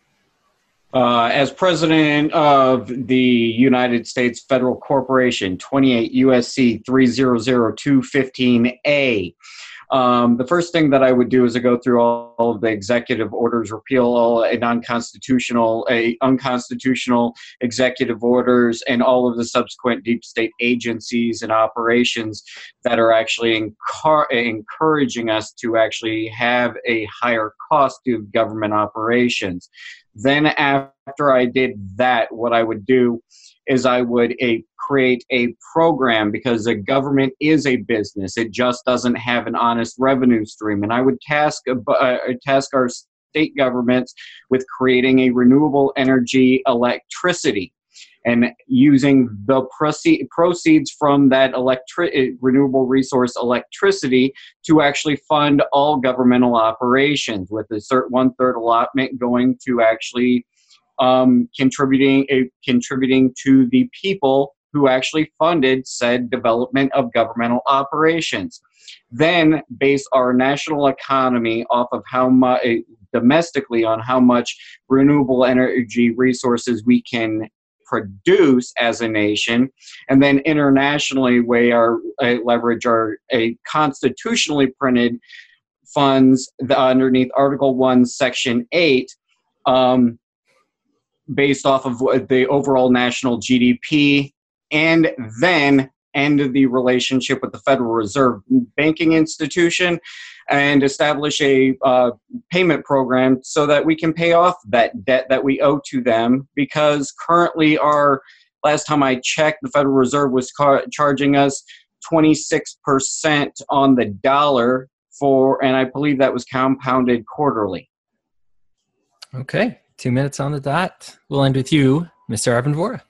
Uh, as president of the United States Federal Corporation, twenty-eight U S C three thousand two fifteen A, Um, the first thing that I would do is I go through all, all of the executive orders, repeal all a non-constitutional, a unconstitutional executive orders, and all of the subsequent deep state agencies and operations that are actually encar- encouraging us to actually have a higher cost to government operations. Then after I did that, what I would do is I would a, create a program, because the government is a business. It just doesn't have an honest revenue stream. And I would task, uh, task our state governments with creating a renewable energy electricity and using the proce- proceeds from that electri- renewable resource electricity to actually fund all governmental operations, with a certain one-third allotment going to actually Um, contributing a, contributing to the people who actually funded said development of governmental operations. Then base our national economy off of how much, domestically, on how much renewable energy resources we can produce as a nation, and then internationally we are uh, leverage our a constitutionally printed funds the, underneath Article One, Section Eight. Um, based off of the overall national G D P, and then end the relationship with the Federal Reserve banking institution and establish a uh, payment program so that we can pay off that debt that we owe to them, because currently our, last time I checked, the Federal Reserve was car- charging us twenty-six percent on the dollar for, and I believe that was compounded quarterly. Okay. Two minutes on the dot. We'll end with you, Mister Arvin Vohra.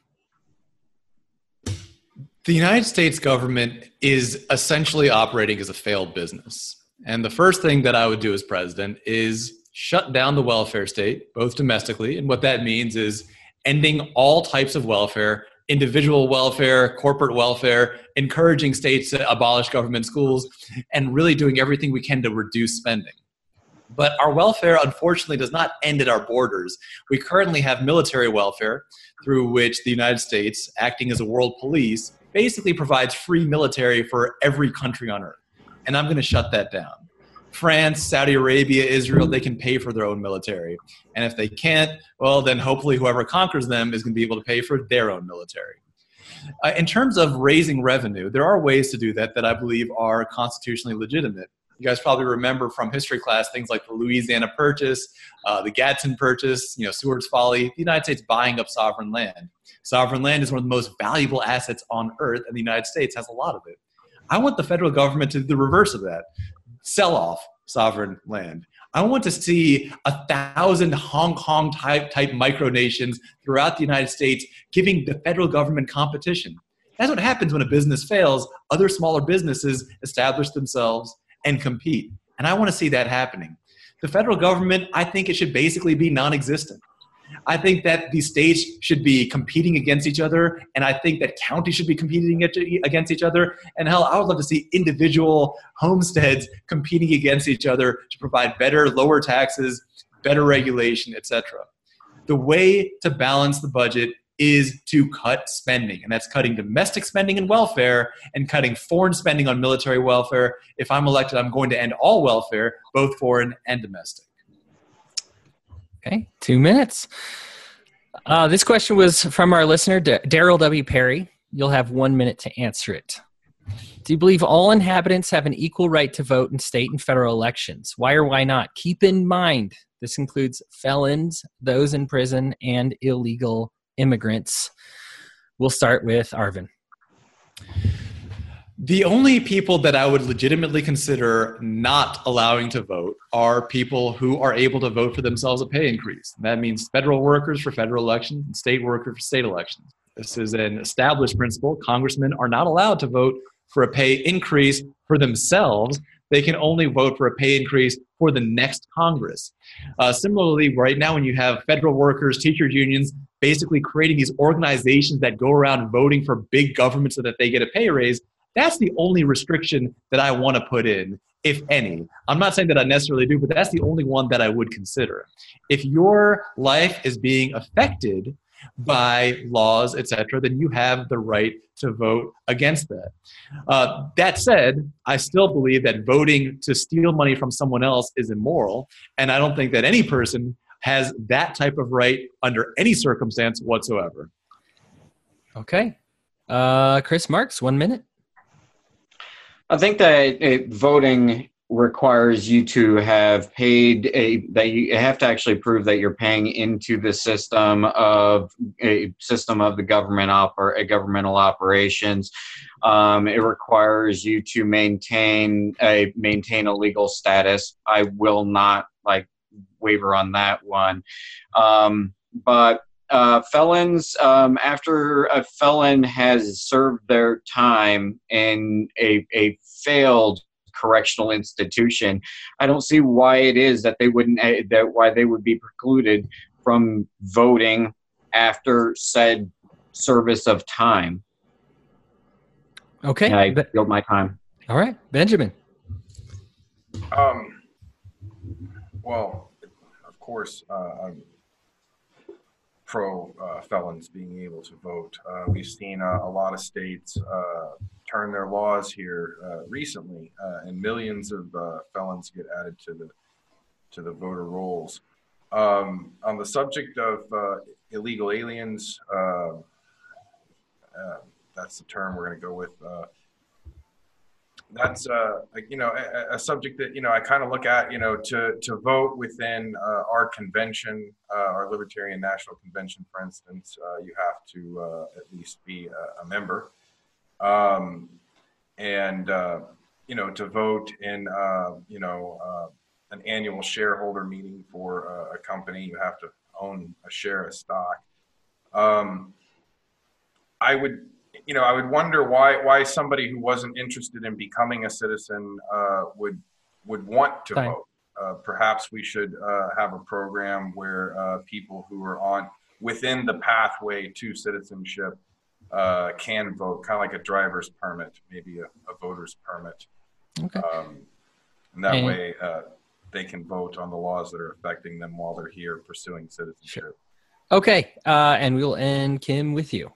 The United States government is essentially operating as a failed business. And the first thing that I would do as president is shut down the welfare state, both domestically. And what that means is ending all types of welfare, individual welfare, corporate welfare, encouraging states to abolish government schools, and really doing everything we can to reduce spending. But our welfare, unfortunately, does not end at our borders. We currently have military welfare, through which the United States, acting as a world police, basically provides free military for every country on earth. And I'm going to shut that down. France, Saudi Arabia, Israel, they can pay for their own military. And if they can't, well, then hopefully whoever conquers them is going to be able to pay for their own military. Uh, in terms of raising revenue, there are ways to do that that I believe are constitutionally legitimate. You guys probably remember from history class things like the Louisiana Purchase, uh, the Gadsden Purchase, you know, Seward's Folly, the United States buying up sovereign land. Sovereign land is one of the most valuable assets on earth, and the United States has a lot of it. I want the federal government to do the reverse of that, sell off sovereign land. I want to see a thousand Hong Kong type, type micronations throughout the United States giving the federal government competition. That's what happens when a business fails. Other smaller businesses establish themselves and compete. And I want to see that happening. The federal government, I think it should basically be non-existent. I think that the states should be competing against each other, and I think that counties should be competing against each other. And hell, I would love to see individual homesteads competing against each other to provide better, lower taxes, better regulation, et cetera. The way to balance the budget is to cut spending, and that's cutting domestic spending and welfare and cutting foreign spending on military welfare. If I'm elected, I'm going to end all welfare, both foreign and domestic. Okay, two minutes. Uh, this question was from our listener, D- Daryl W. Perry. You'll have one minute to answer it. Do you believe all inhabitants have an equal right to vote in state and federal elections? Why or why not? Keep in mind, this includes felons, those in prison, and illegal immigrants. We'll start with Arvin. The only people that I would legitimately consider not allowing to vote are people who are able to vote for themselves a pay increase. That means federal workers for federal elections and state workers for state elections. This is an established principle. Congressmen are not allowed to vote for a pay increase for themselves. They can only vote for a pay increase for the next Congress. Uh, similarly, right now when you have federal workers, teachers unions, basically creating these organizations that go around voting for big government so that they get a pay raise, that's the only restriction that I want to put in, if any. I'm not saying that I necessarily do, but that's the only one that I would consider. If your life is being affected by laws, et cetera, then you have the right to vote against that. Uh, that said, I still believe that voting to steal money from someone else is immoral, and I don't think that any person has that type of right under any circumstance whatsoever. Okay. Uh, Chris Marks, one minute. I think that it, voting requires you to have paid a that you have to actually prove that you're paying into the system of a system of the government op or a governmental operations. Um, it requires you to maintain a maintain a legal status. I will not like waver on that one, um, but. Uh, felons, um, after a felon has served their time in a, a failed correctional institution, I don't see why it is that they wouldn't uh, that why they would be precluded from voting after said service of time. Okay, And I Be- yield my time. All right, Benjamin. Um. Well, of course, uh, I'm pro uh, felons being able to vote. Uh, we've seen uh, a lot of states uh, turn their laws here uh, recently, uh, and millions of uh, felons get added to the to the voter rolls. Um, on the subject of uh, illegal aliens, uh, uh, that's the term we're going to go with. Uh, that's uh, you know a, a subject that you know I kind of look at you know to to vote within uh, our convention, uh, our Libertarian National Convention, for instance, uh, you have to uh, at least be a, a member, um, and uh, you know to vote in uh, you know uh, an annual shareholder meeting for uh, a company, you have to own a share of stock. Um, I would. You know, I would wonder why why somebody who wasn't interested in becoming a citizen uh, would would want to Fine. vote. Uh, perhaps we should uh, have a program where uh, people who are on within the pathway to citizenship uh, can vote, kind of like a driver's permit, maybe a, a voter's permit. Okay. Um, and that And- way uh, they can vote on the laws that are affecting them while they're here pursuing citizenship. Sure. Okay, uh, and we'll end, Kim, with you.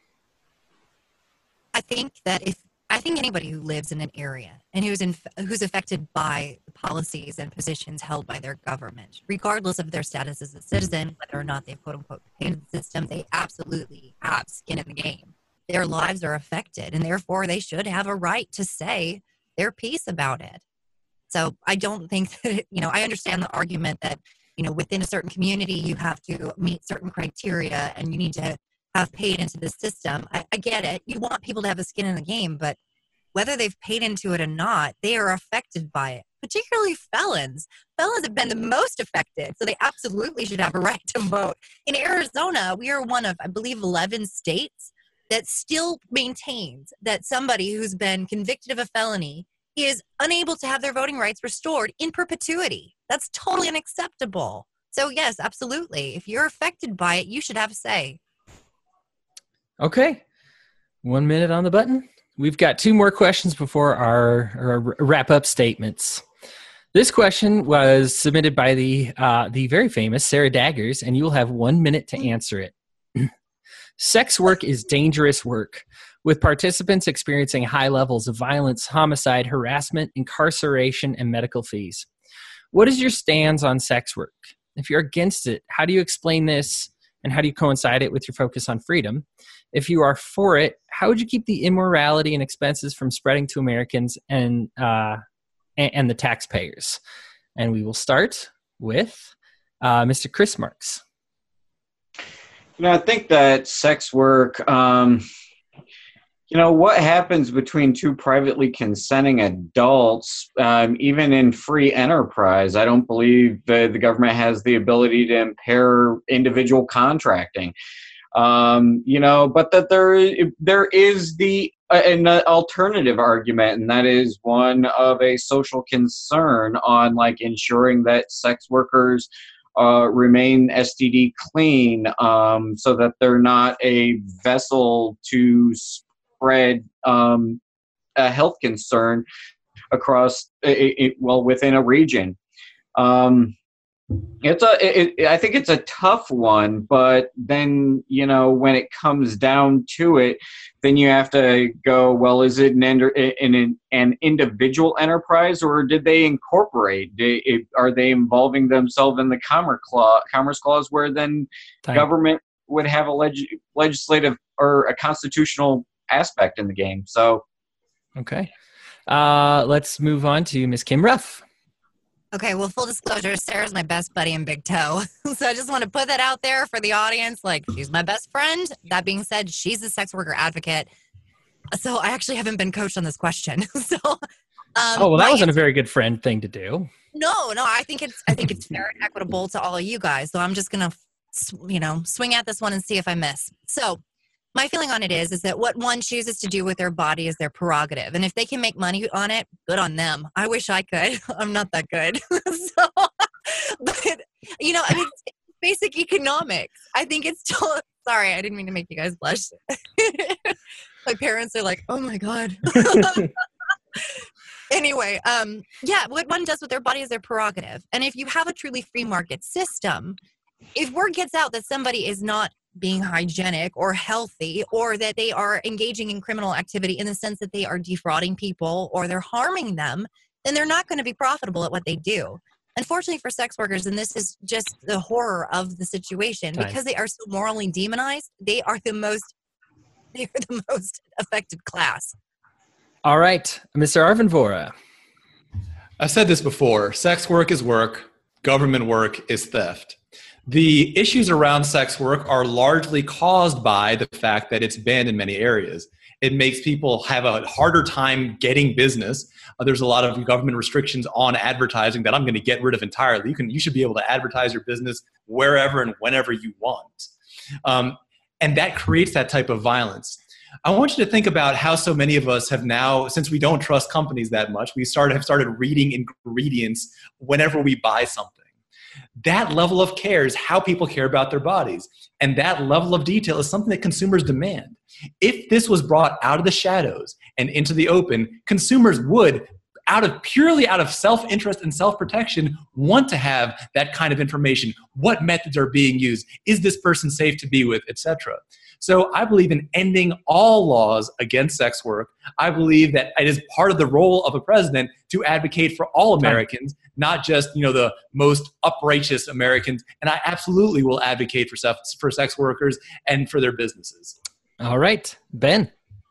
I think that if I think anybody who lives in an area and who's in, who's affected by the policies and positions held by their government, regardless of their status as a citizen, whether or not they've quote unquote paid into the system, they absolutely have skin in the game. Their lives are affected, and therefore they should have a right to say their piece about it. So I don't think that, you know, I understand the argument that, you know, within a certain community, you have to meet certain criteria and you need to have paid into the system. I, I get it. You want people to have a skin in the game, but whether they've paid into it or not, they are affected by it, particularly felons. Felons have been the most affected, so they absolutely should have a right to vote. In Arizona, we are one of, I believe, eleven states that still maintains that somebody who's been convicted of a felony is unable to have their voting rights restored in perpetuity. That's totally unacceptable. So yes, absolutely. If you're affected by it, you should have a say. Okay, one minute on the button. We've got two more questions before our, our wrap-up statements. This question was submitted by the uh, the very famous Sarah Daggers, and you will have one minute to answer it. Sex work is dangerous work, with participants experiencing high levels of violence, homicide, harassment, incarceration, and medical fees. What is your stance on sex work? If you're against it, how do you explain this, and how do you coincide it with your focus on freedom? If you are for it, how would you keep the immorality and expenses from spreading to Americans and uh, and, and the taxpayers? And we will start with uh, Mister Chris Marks. You know, I think that sex work, um, You know, what happens between two privately consenting adults, um, even in free enterprise? I don't believe the, the government has the ability to impair individual contracting. Um, you know, but that there there is the uh, an alternative argument, and that is one of a social concern on like ensuring that sex workers uh, remain S T D clean, um, so that they're not a vessel to spread um, a health concern across it, it, well within a region. Um, It's a, it, it, I think it's a tough one, but then, you know, when it comes down to it, then you have to go, well, is it an, an, an individual enterprise, or did they incorporate? Did, it, are they involving themselves in the Commerce Clause, Commerce Clause where then Time. government would have a leg, legislative or a constitutional aspect in the game? So, okay. Uh, let's move on to Miz Kim Ruff. Okay, well, full disclosure, Sarah's my best buddy in Big Toe. So I just want to put that out there for the audience. Like, she's my best friend. That being said, she's a sex worker advocate. So I actually haven't been coached on this question. so, um, oh, well, that wasn't answer, a very good friend thing to do. No, no, I think it's I think it's fair and equitable to all of you guys. So I'm just going to, you know, swing at this one and see if I miss. So my feeling on it is, is that what one chooses to do with their body is their prerogative. And if they can make money on it, good on them. I wish I could. I'm not that good. so, but, you know, I mean, it's basic economics. I think it's still, sorry, I didn't mean to make you guys blush. My parents are like, oh my God. Anyway, um, yeah, what one does with their body is their prerogative. And if you have a truly free market system, if word gets out that somebody is not being hygienic or healthy, or that they are engaging in criminal activity in the sense that they are defrauding people or they're harming them, then they're not going to be profitable at what they do. Unfortunately for sex workers, and this is just the horror of the situation, Time. because they are so morally demonized, they are the most, they are the most affected class. All right, Mister Arvin Vohra. I've said this before, sex work is work, government work is theft. The issues around sex work are largely caused by the fact that it's banned in many areas. It makes people have a harder time getting business. Uh, there's a lot of government restrictions on advertising that I'm going to get rid of entirely. You can, you should be able to advertise your business wherever and whenever you want. Um, and that creates that type of violence. I want you to think about how so many of us have now, since we don't trust companies that much, we started, have started reading ingredients whenever we buy something. That level of care is how people care about their bodies. And that level of detail is something that consumers demand. If this was brought out of the shadows and into the open, consumers would, out of purely out of self-interest and self-protection, want to have that kind of information. What methods are being used? Is this person safe to be with, et cetera? So I believe in ending all laws against sex work. I believe that it is part of the role of a president to advocate for all Americans, not just, you know, the most uprighteous Americans. And I absolutely will advocate for sex, for sex workers and for their businesses. All right, Ben.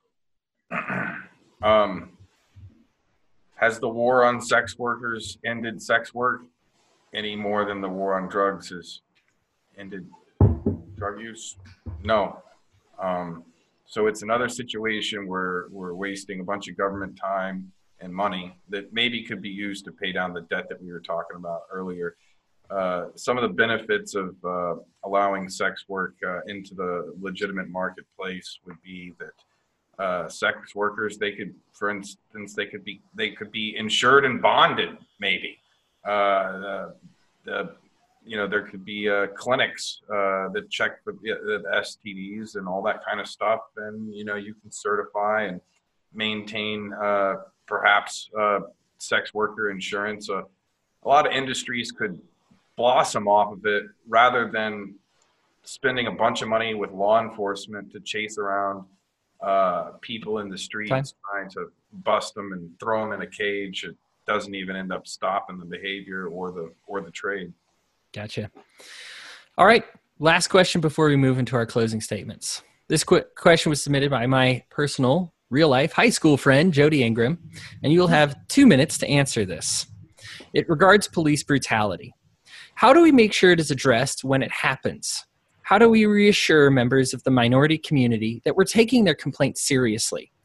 Um, has the war on sex workers ended sex work any more than the war on drugs has ended drug use? No. Um, so it's another situation where we're wasting a bunch of government time and money that maybe could be used to pay down the debt that we were talking about earlier. Uh, some of the benefits of uh, allowing sex work uh, into the legitimate marketplace would be that uh, sex workers, they could, for instance, they could be they could be insured and bonded, maybe. Uh, the, the You know, there could be uh, clinics uh, that check for the, the S T Ds and all that kind of stuff. And, you know, you can certify and maintain uh, perhaps uh, sex worker insurance. Uh, a lot of industries could blossom off of it rather than spending a bunch of money with law enforcement to chase around uh, people in the streets, Fine. trying to bust them and throw them in a cage. It doesn't even end up stopping the behavior or the or the trade. Gotcha. All right. Last question before we move into our closing statements. This quick question was submitted by my personal, real-life high school friend, Jody Ingram, and you'll have two minutes to answer this. It regards police brutality. How do we make sure it is addressed when it happens? How do we reassure members of the minority community that we're taking their complaints seriously?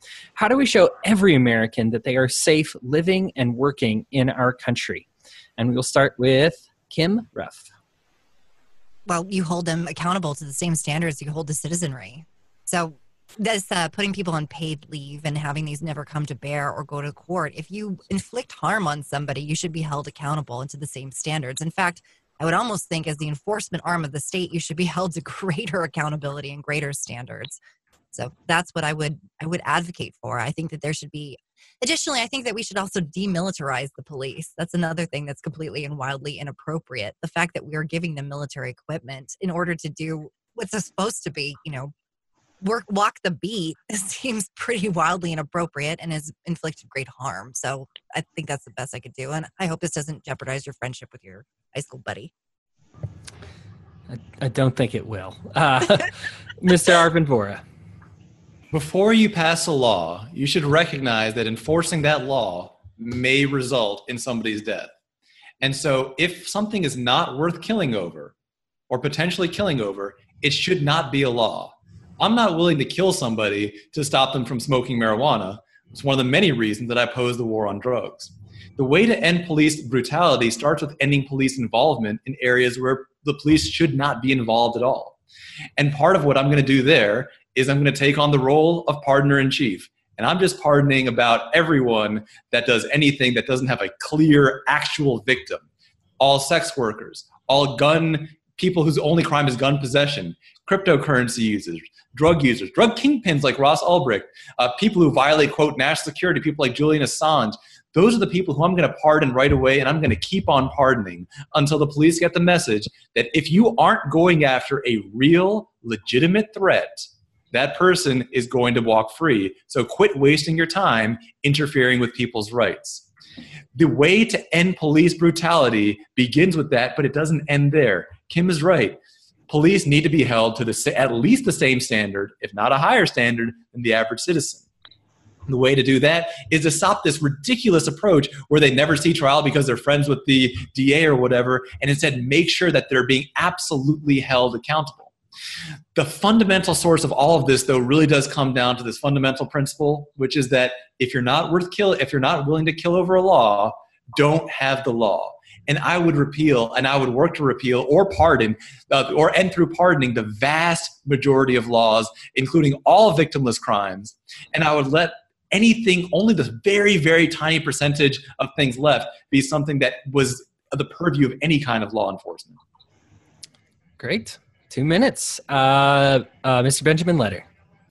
How do we show every American that they are safe living and working in our country? And we'll start with Kim Ruff. Well, you hold them accountable to the same standards you hold the citizenry. So this uh, putting people on paid leave and having these never come to bear or go to court, if you inflict harm on somebody, you should be held accountable and to the same standards. In fact, I would almost think as the enforcement arm of the state, you should be held to greater accountability and greater standards. So that's what I would I would advocate for. I think that there should be, additionally, I think that we should also demilitarize the police. That's another thing that's completely and wildly inappropriate. The fact that we are giving them military equipment in order to do what's supposed to be, you know, work, walk the beat seems pretty wildly inappropriate and has inflicted great harm. So I think that's the best I could do. And I hope this doesn't jeopardize your friendship with your high school buddy. I, I don't think it will. Uh, Mister Arvind Vora. Before you pass a law, you should recognize that enforcing that law may result in somebody's death. And so if something is not worth killing over or potentially killing over, it should not be a law. I'm not willing to kill somebody to stop them from smoking marijuana. It's one of the many reasons that I oppose the war on drugs. The way to end police brutality starts with ending police involvement in areas where the police should not be involved at all. And part of what I'm going to do there is I'm going to take on the role of pardoner-in-chief. And I'm just pardoning about everyone that does anything that doesn't have a clear actual victim. All sex workers, all gun people whose only crime is gun possession, cryptocurrency users, drug users, drug kingpins like Ross Ulbricht, uh, people who violate, quote, national security, people like Julian Assange. Those are the people who I'm going to pardon right away, and I'm going to keep on pardoning until the police get the message that if you aren't going after a real, legitimate threat, that person is going to walk free. So quit wasting your time interfering with people's rights. The way to end police brutality begins with that, but it doesn't end there. Kim is right. Police need to be held to the at least the same standard, if not a higher standard, than the average citizen. The way to do that is to stop this ridiculous approach where they never see trial because they're friends with the D A or whatever, and instead make sure that they're being absolutely held accountable. The fundamental source of all of this, though, really does come down to this fundamental principle, which is that if you're not worth kill, if you're not willing to kill over a law, don't have the law. And I would repeal, and I would work to repeal or pardon, uh, or end through pardoning the vast majority of laws, including all victimless crimes. And I would let anything, only the very, very tiny percentage of things left, be something that was the purview of any kind of law enforcement. Great. Two minutes. Uh, uh, Mister Benjamin Letter.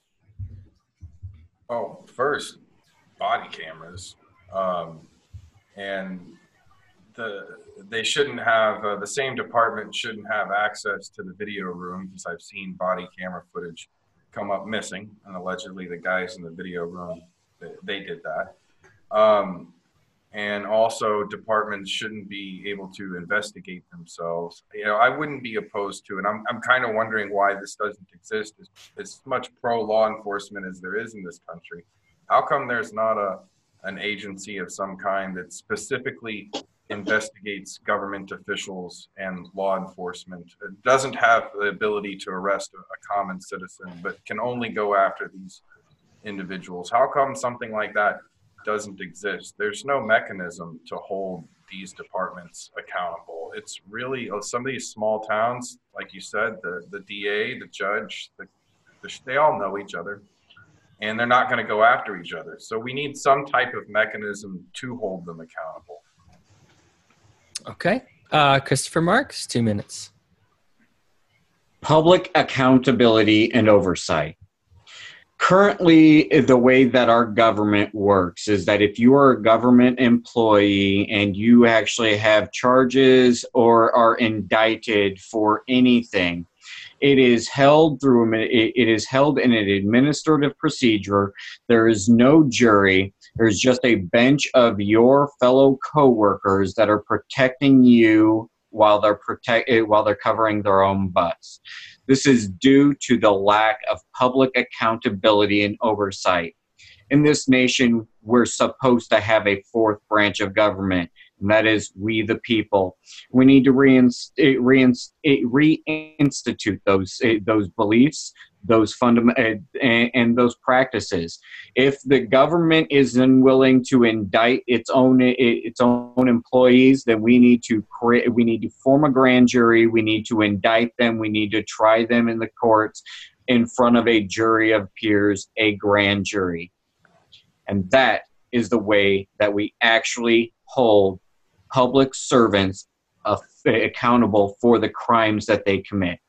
Oh, first, body cameras. Um, and the they shouldn't have, uh, the same department shouldn't have access to the video room, because I've seen body camera footage come up missing, and allegedly the guys in the video room, they, they did that. Um, and also departments shouldn't be able to investigate themselves. You know, I wouldn't be opposed to, and I'm I'm kind of wondering why this doesn't exist. As, as much pro-law enforcement as there is in this country, how come there's not a an agency of some kind that specifically investigates government officials and law enforcement? It doesn't have the ability to arrest a, a common citizen, but can only go after these individuals. How come something like that doesn't exist? There's no mechanism to hold these departments accountable. It's really some of these small towns, like you said, the, the D A, the judge, the, the, they all know each other, and they're not going to go after each other. So we need some type of mechanism to hold them accountable. Okay. Uh, Christopher Marks, two minutes. Public accountability and oversight. Currently, the way that our government works is that if you are a government employee and you actually have charges or are indicted for anything, it is held through it is held in an administrative procedure. There is no jury. There's just a bench of your fellow coworkers that are protecting you while they're protect while they're covering their own butts. This is due to the lack of public accountability and oversight. In this nation, we're supposed to have a fourth branch of government, and that is we the people. We need to reinst- reinst- reinstitute those, those beliefs, those fundament and, and those practices. If the government is unwilling to indict its own its own employees, then we need to create. We need to form a grand jury. We need to indict them. We need to try them in the courts in front of a jury of peers, a grand jury, and that is the way that we actually hold public servants uh, accountable for the crimes that they commit.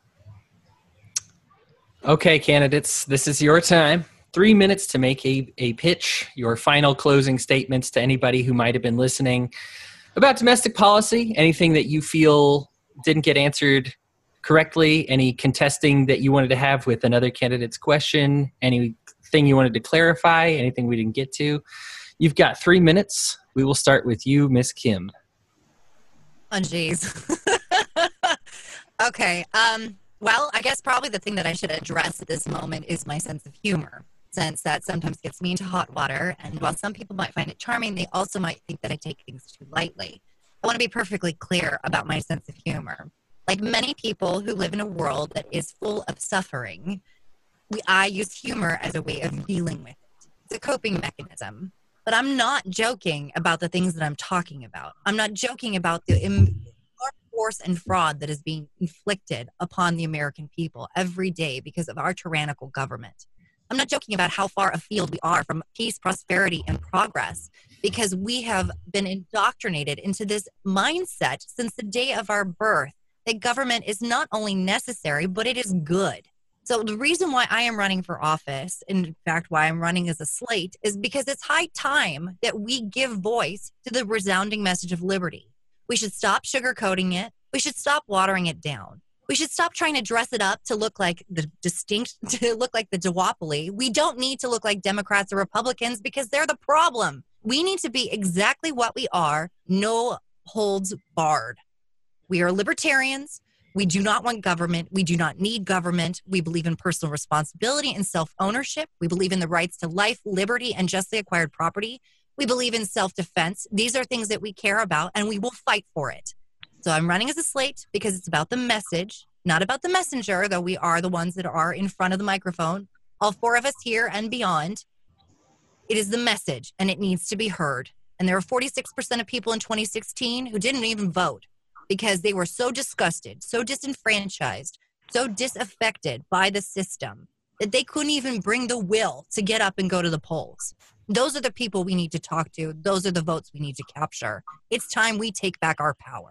Okay, candidates, this is your time. Three minutes to make a, a pitch, your final closing statements to anybody who might have been listening about domestic policy, anything that you feel didn't get answered correctly, any contesting that you wanted to have with another candidate's question, anything you wanted to clarify, anything we didn't get to. You've got three minutes. We will start with you, Miss Kim. Oh, geez. Okay. Um, well, I guess probably the thing that I should address at this moment is my sense of humor, since that sometimes gets me into hot water. And while some people might find it charming, they also might think that I take things too lightly. I want to be perfectly clear about my sense of humor. Like many people who live in a world that is full of suffering, we, I use humor as a way of dealing with it. It's a coping mechanism. But I'm not joking about the things that I'm talking about. I'm not joking about the Im- force and fraud that is being inflicted upon the American people every day because of our tyrannical government. I'm not joking about how far afield we are from peace, prosperity, and progress because we have been indoctrinated into this mindset since the day of our birth that government is not only necessary, but it is good. So the reason why I am running for office, in fact, why I'm running as a slate, is because it's high time that we give voice to the resounding message of liberty. We should stop sugarcoating it. We should stop watering it down. We should stop trying to dress it up to look like the distinct, to look like the duopoly. We don't need to look like Democrats or Republicans because they're the problem. We need to be exactly what we are, no holds barred. We are libertarians. We do not want government. We do not need government. We believe in personal responsibility and self-ownership. We believe in the rights to life, liberty, and justly acquired property. We believe in self-defense. These are things that we care about, and we will fight for it. So I'm running as a slate because it's about the message, not about the messenger, though we are the ones that are in front of the microphone, all four of us here and beyond. It is the message, and it needs to be heard. And there were forty-six percent of people in twenty sixteen who didn't even vote because they were so disgusted, so disenfranchised, so disaffected by the system that they couldn't even bring the will to get up and go to the polls. Those are the people we need to talk to. Those are the votes we need to capture. It's time we take back our power.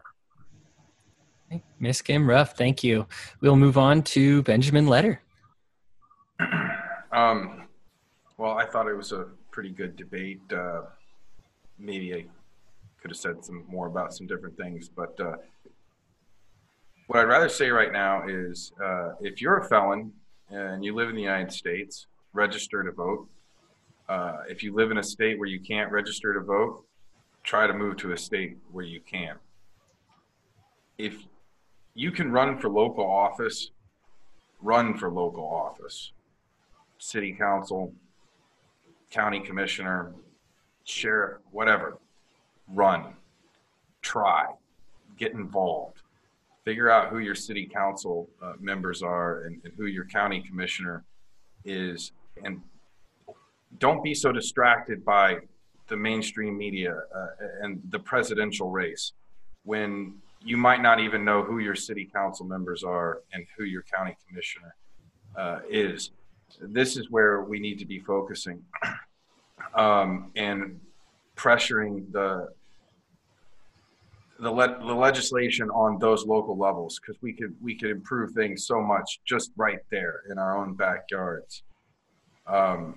Miss Kim Ruff, thank you. We'll move on to Benjamin Letter. Um, well, I thought it was a pretty good debate. Uh, maybe I could have said some more about some different things, but uh, what I'd rather say right now is uh, if you're a felon and you live in the United States, register to vote. Uh, if you live in a state where you can't register to vote, try to move to a state where you can. If you can run for local office, run for local office. City council, county commissioner, sheriff, whatever. Run. Try. Get involved. Figure out who your city council uh, members are and, and who your county commissioner is, and don't be so distracted by the mainstream media uh, and the presidential race when you might not even know who your city council members are and who your county commissioner uh, is. This is where we need to be focusing um, and pressuring the the, le- the legislation on those local levels, because we could we could improve things so much just right there in our own backyards. Um,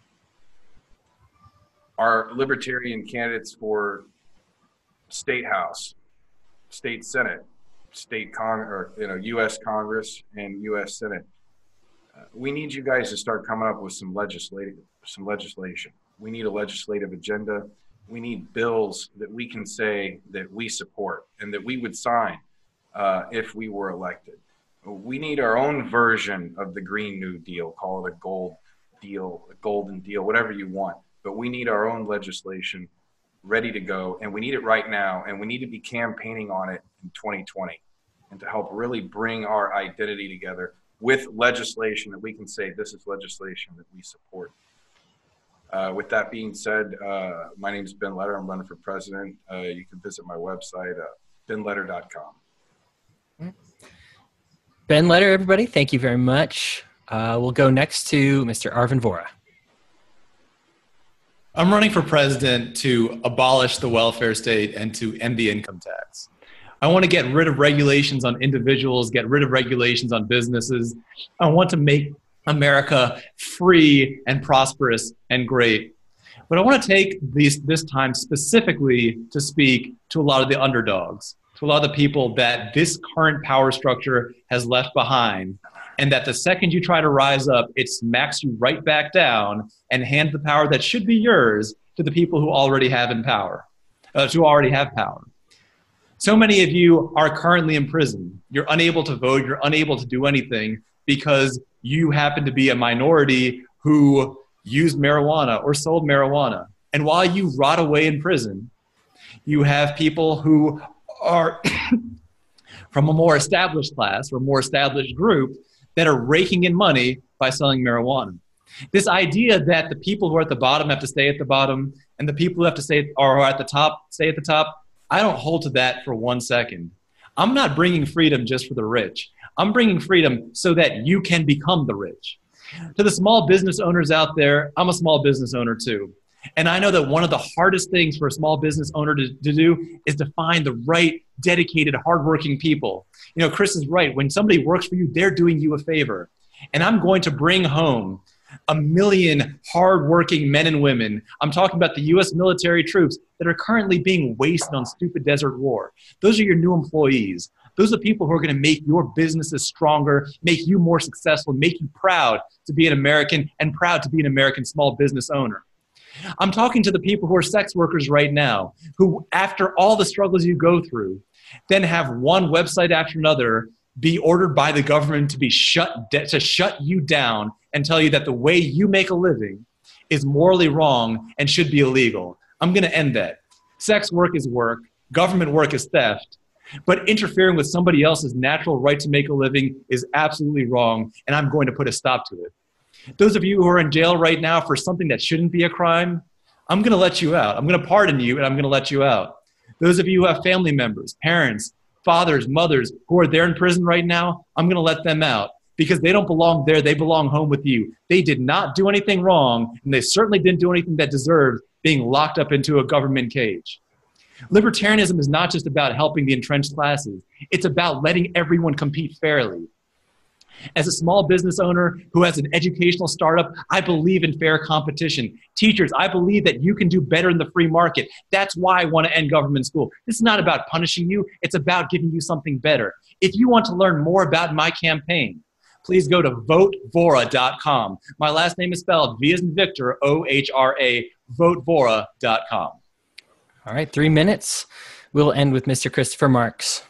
Our libertarian candidates for state house, state senate, state con or you know U S Congress and U S Senate, uh, we need you guys to start coming up with some legislative, some legislation. We need a legislative agenda. We need bills that we can say that we support and that we would sign uh, if we were elected. We need our own version of the Green New Deal. Call it a gold deal, a golden deal, whatever you want. But we need our own legislation ready to go, and we need it right now, and we need to be campaigning on it in twenty twenty and to help really bring our identity together with legislation that we can say this is legislation that we support. Uh, with that being said, uh, my name is Ben Letter. I'm running for president. Uh, you can visit my website, uh, ben letter dot com. Ben Letter, everybody, thank you very much. Uh, we'll go next to Mister Arvin Vohra. I'm running for president to abolish the welfare state and to end the income tax. I want to get rid of regulations on individuals, get rid of regulations on businesses. I want to make America free and prosperous and great. But I want to take these, this time specifically to speak to a lot of the underdogs, to a lot of the people that this current power structure has left behind, and that the second you try to rise up, it smacks you right back down and hands the power that should be yours to the people who already have in power, uh, who already have power. So many of you are currently in prison. You're unable to vote. You're unable to do anything because you happen to be a minority who used marijuana or sold marijuana. And while you rot away in prison, you have people who are from a more established class or more established group that are raking in money by selling marijuana. This idea that the people who are at the bottom have to stay at the bottom and the people who have to stay or are at the top stay at the top, I don't hold to that for one second. I'm not bringing freedom just for the rich. I'm bringing freedom so that you can become the rich. To the small business owners out there, I'm a small business owner too. And I know that one of the hardest things for a small business owner to, to do is to find the right, dedicated, hardworking people. You know, Chris is right. When somebody works for you, they're doing you a favor. And I'm going to bring home a million hardworking men and women. I'm talking about the U S military troops that are currently being wasted on stupid desert war. Those are your new employees. Those are the people who are going to make your businesses stronger, make you more successful, make you proud to be an American and proud to be an American small business owner. I'm talking to the people who are sex workers right now, who after all the struggles you go through, then have one website after another be ordered by the government to be shut, de- to shut you down and tell you that the way you make a living is morally wrong and should be illegal. I'm going to end that. Sex work is work. Government work is theft. But interfering with somebody else's natural right to make a living is absolutely wrong, and I'm going to put a stop to it. Those of you who are in jail right now for something that shouldn't be a crime, I'm going to let you out. I'm going to pardon you, and I'm going to let you out. Those of you who have family members, parents, fathers, mothers who are there in prison right now, I'm going to let them out because they don't belong there. They belong home with you. They did not do anything wrong, and they certainly didn't do anything that deserved being locked up into a government cage. Libertarianism is not just about helping the entrenched classes. It's about letting everyone compete fairly. As a small business owner who has an educational startup, I believe in fair competition. Teachers, I believe that you can do better in the free market. That's why I want to end government school. This is not about punishing you. It's about giving you something better. If you want to learn more about my campaign, please go to vote vohra dot com. My last name is spelled V as in Victor, O H R A, vote vohra dot com. All right, three minutes. We'll end with Mister Christopher Marks.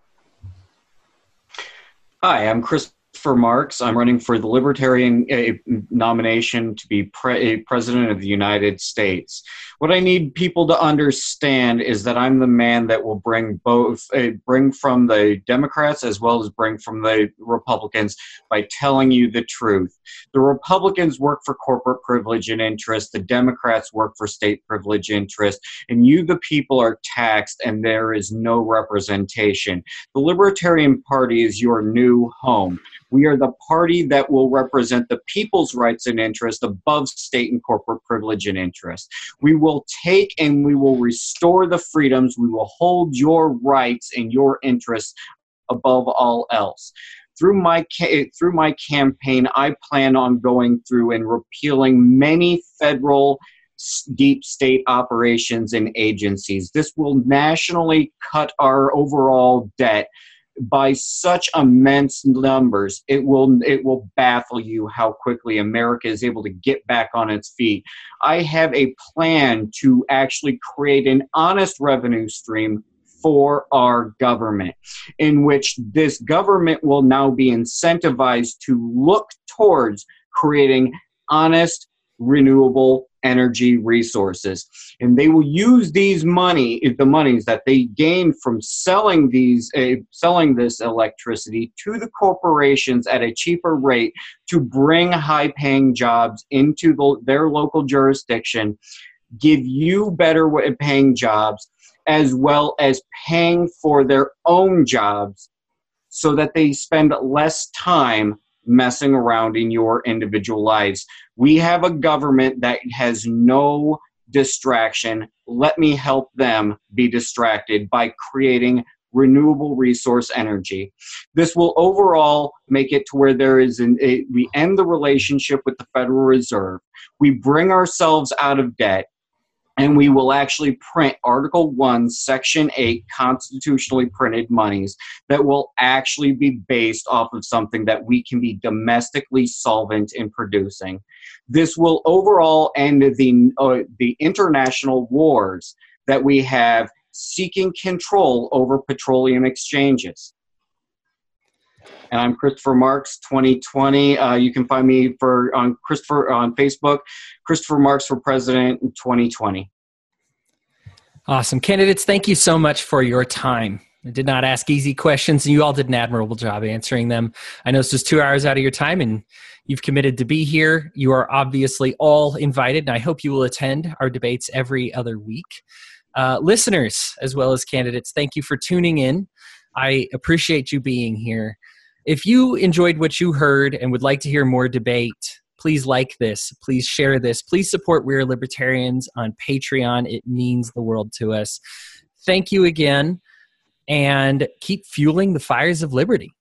Hi, I'm Christopher Marks. I'm running for the Libertarian uh, nomination to be pre- President of the United States. What I need people to understand is that I'm the man that will bring both, uh, bring from the Democrats as well as bring from the Republicans by telling you the truth. The Republicans work for corporate privilege and interest. The Democrats work for state privilege interest. And you, the people, are taxed and there is no representation. The Libertarian Party is your new home. We are the party that will represent the people's rights and interest above state and corporate privilege and interest. We will take and we will restore the freedoms. We will hold your rights and your interests above all else. Through my ca- through my campaign, I plan on going through and repealing many federal deep state operations and agencies. This will nationally cut our overall debt by such immense numbers. It will it will baffle you how quickly America is able to get back on its feet. I have a plan to actually create an honest revenue stream for our government, in which this government will now be incentivized to look towards creating honest, renewable energy resources. And they will use these money, the monies that they gain from selling these, uh, selling this electricity to the corporations at a cheaper rate to bring high-paying jobs into the, their local jurisdiction, give you better paying jobs, as well as paying for their own jobs so that they spend less time messing around in your individual lives. We have a government that has no distraction. Let me help them be distracted by creating renewable resource energy. This will overall make it to where there is an, a, we end the relationship with the Federal Reserve. We bring ourselves out of debt. And we will actually print Article one, Section eight constitutionally printed monies that will actually be based off of something that we can be domestically solvent in producing. This will overall end the, uh, the international wars that we have seeking control over petroleum exchanges. And I'm Christopher Marks, twenty twenty. Uh, you can find me for on Christopher on Facebook, Christopher Marks for President in twenty twenty. Awesome. Candidates, thank you so much for your time. I did not ask easy questions, and you all did an admirable job answering them. I know this was two hours out of your time, and you've committed to be here. You are obviously all invited, and I hope you will attend our debates every other week. Uh, listeners, as well as candidates, thank you for tuning in. I appreciate you being here. If you enjoyed what you heard and would like to hear more debate, please like this. Please share this. Please support We Are Libertarians on Patreon. It means the world to us. Thank you again, and keep fueling the fires of liberty.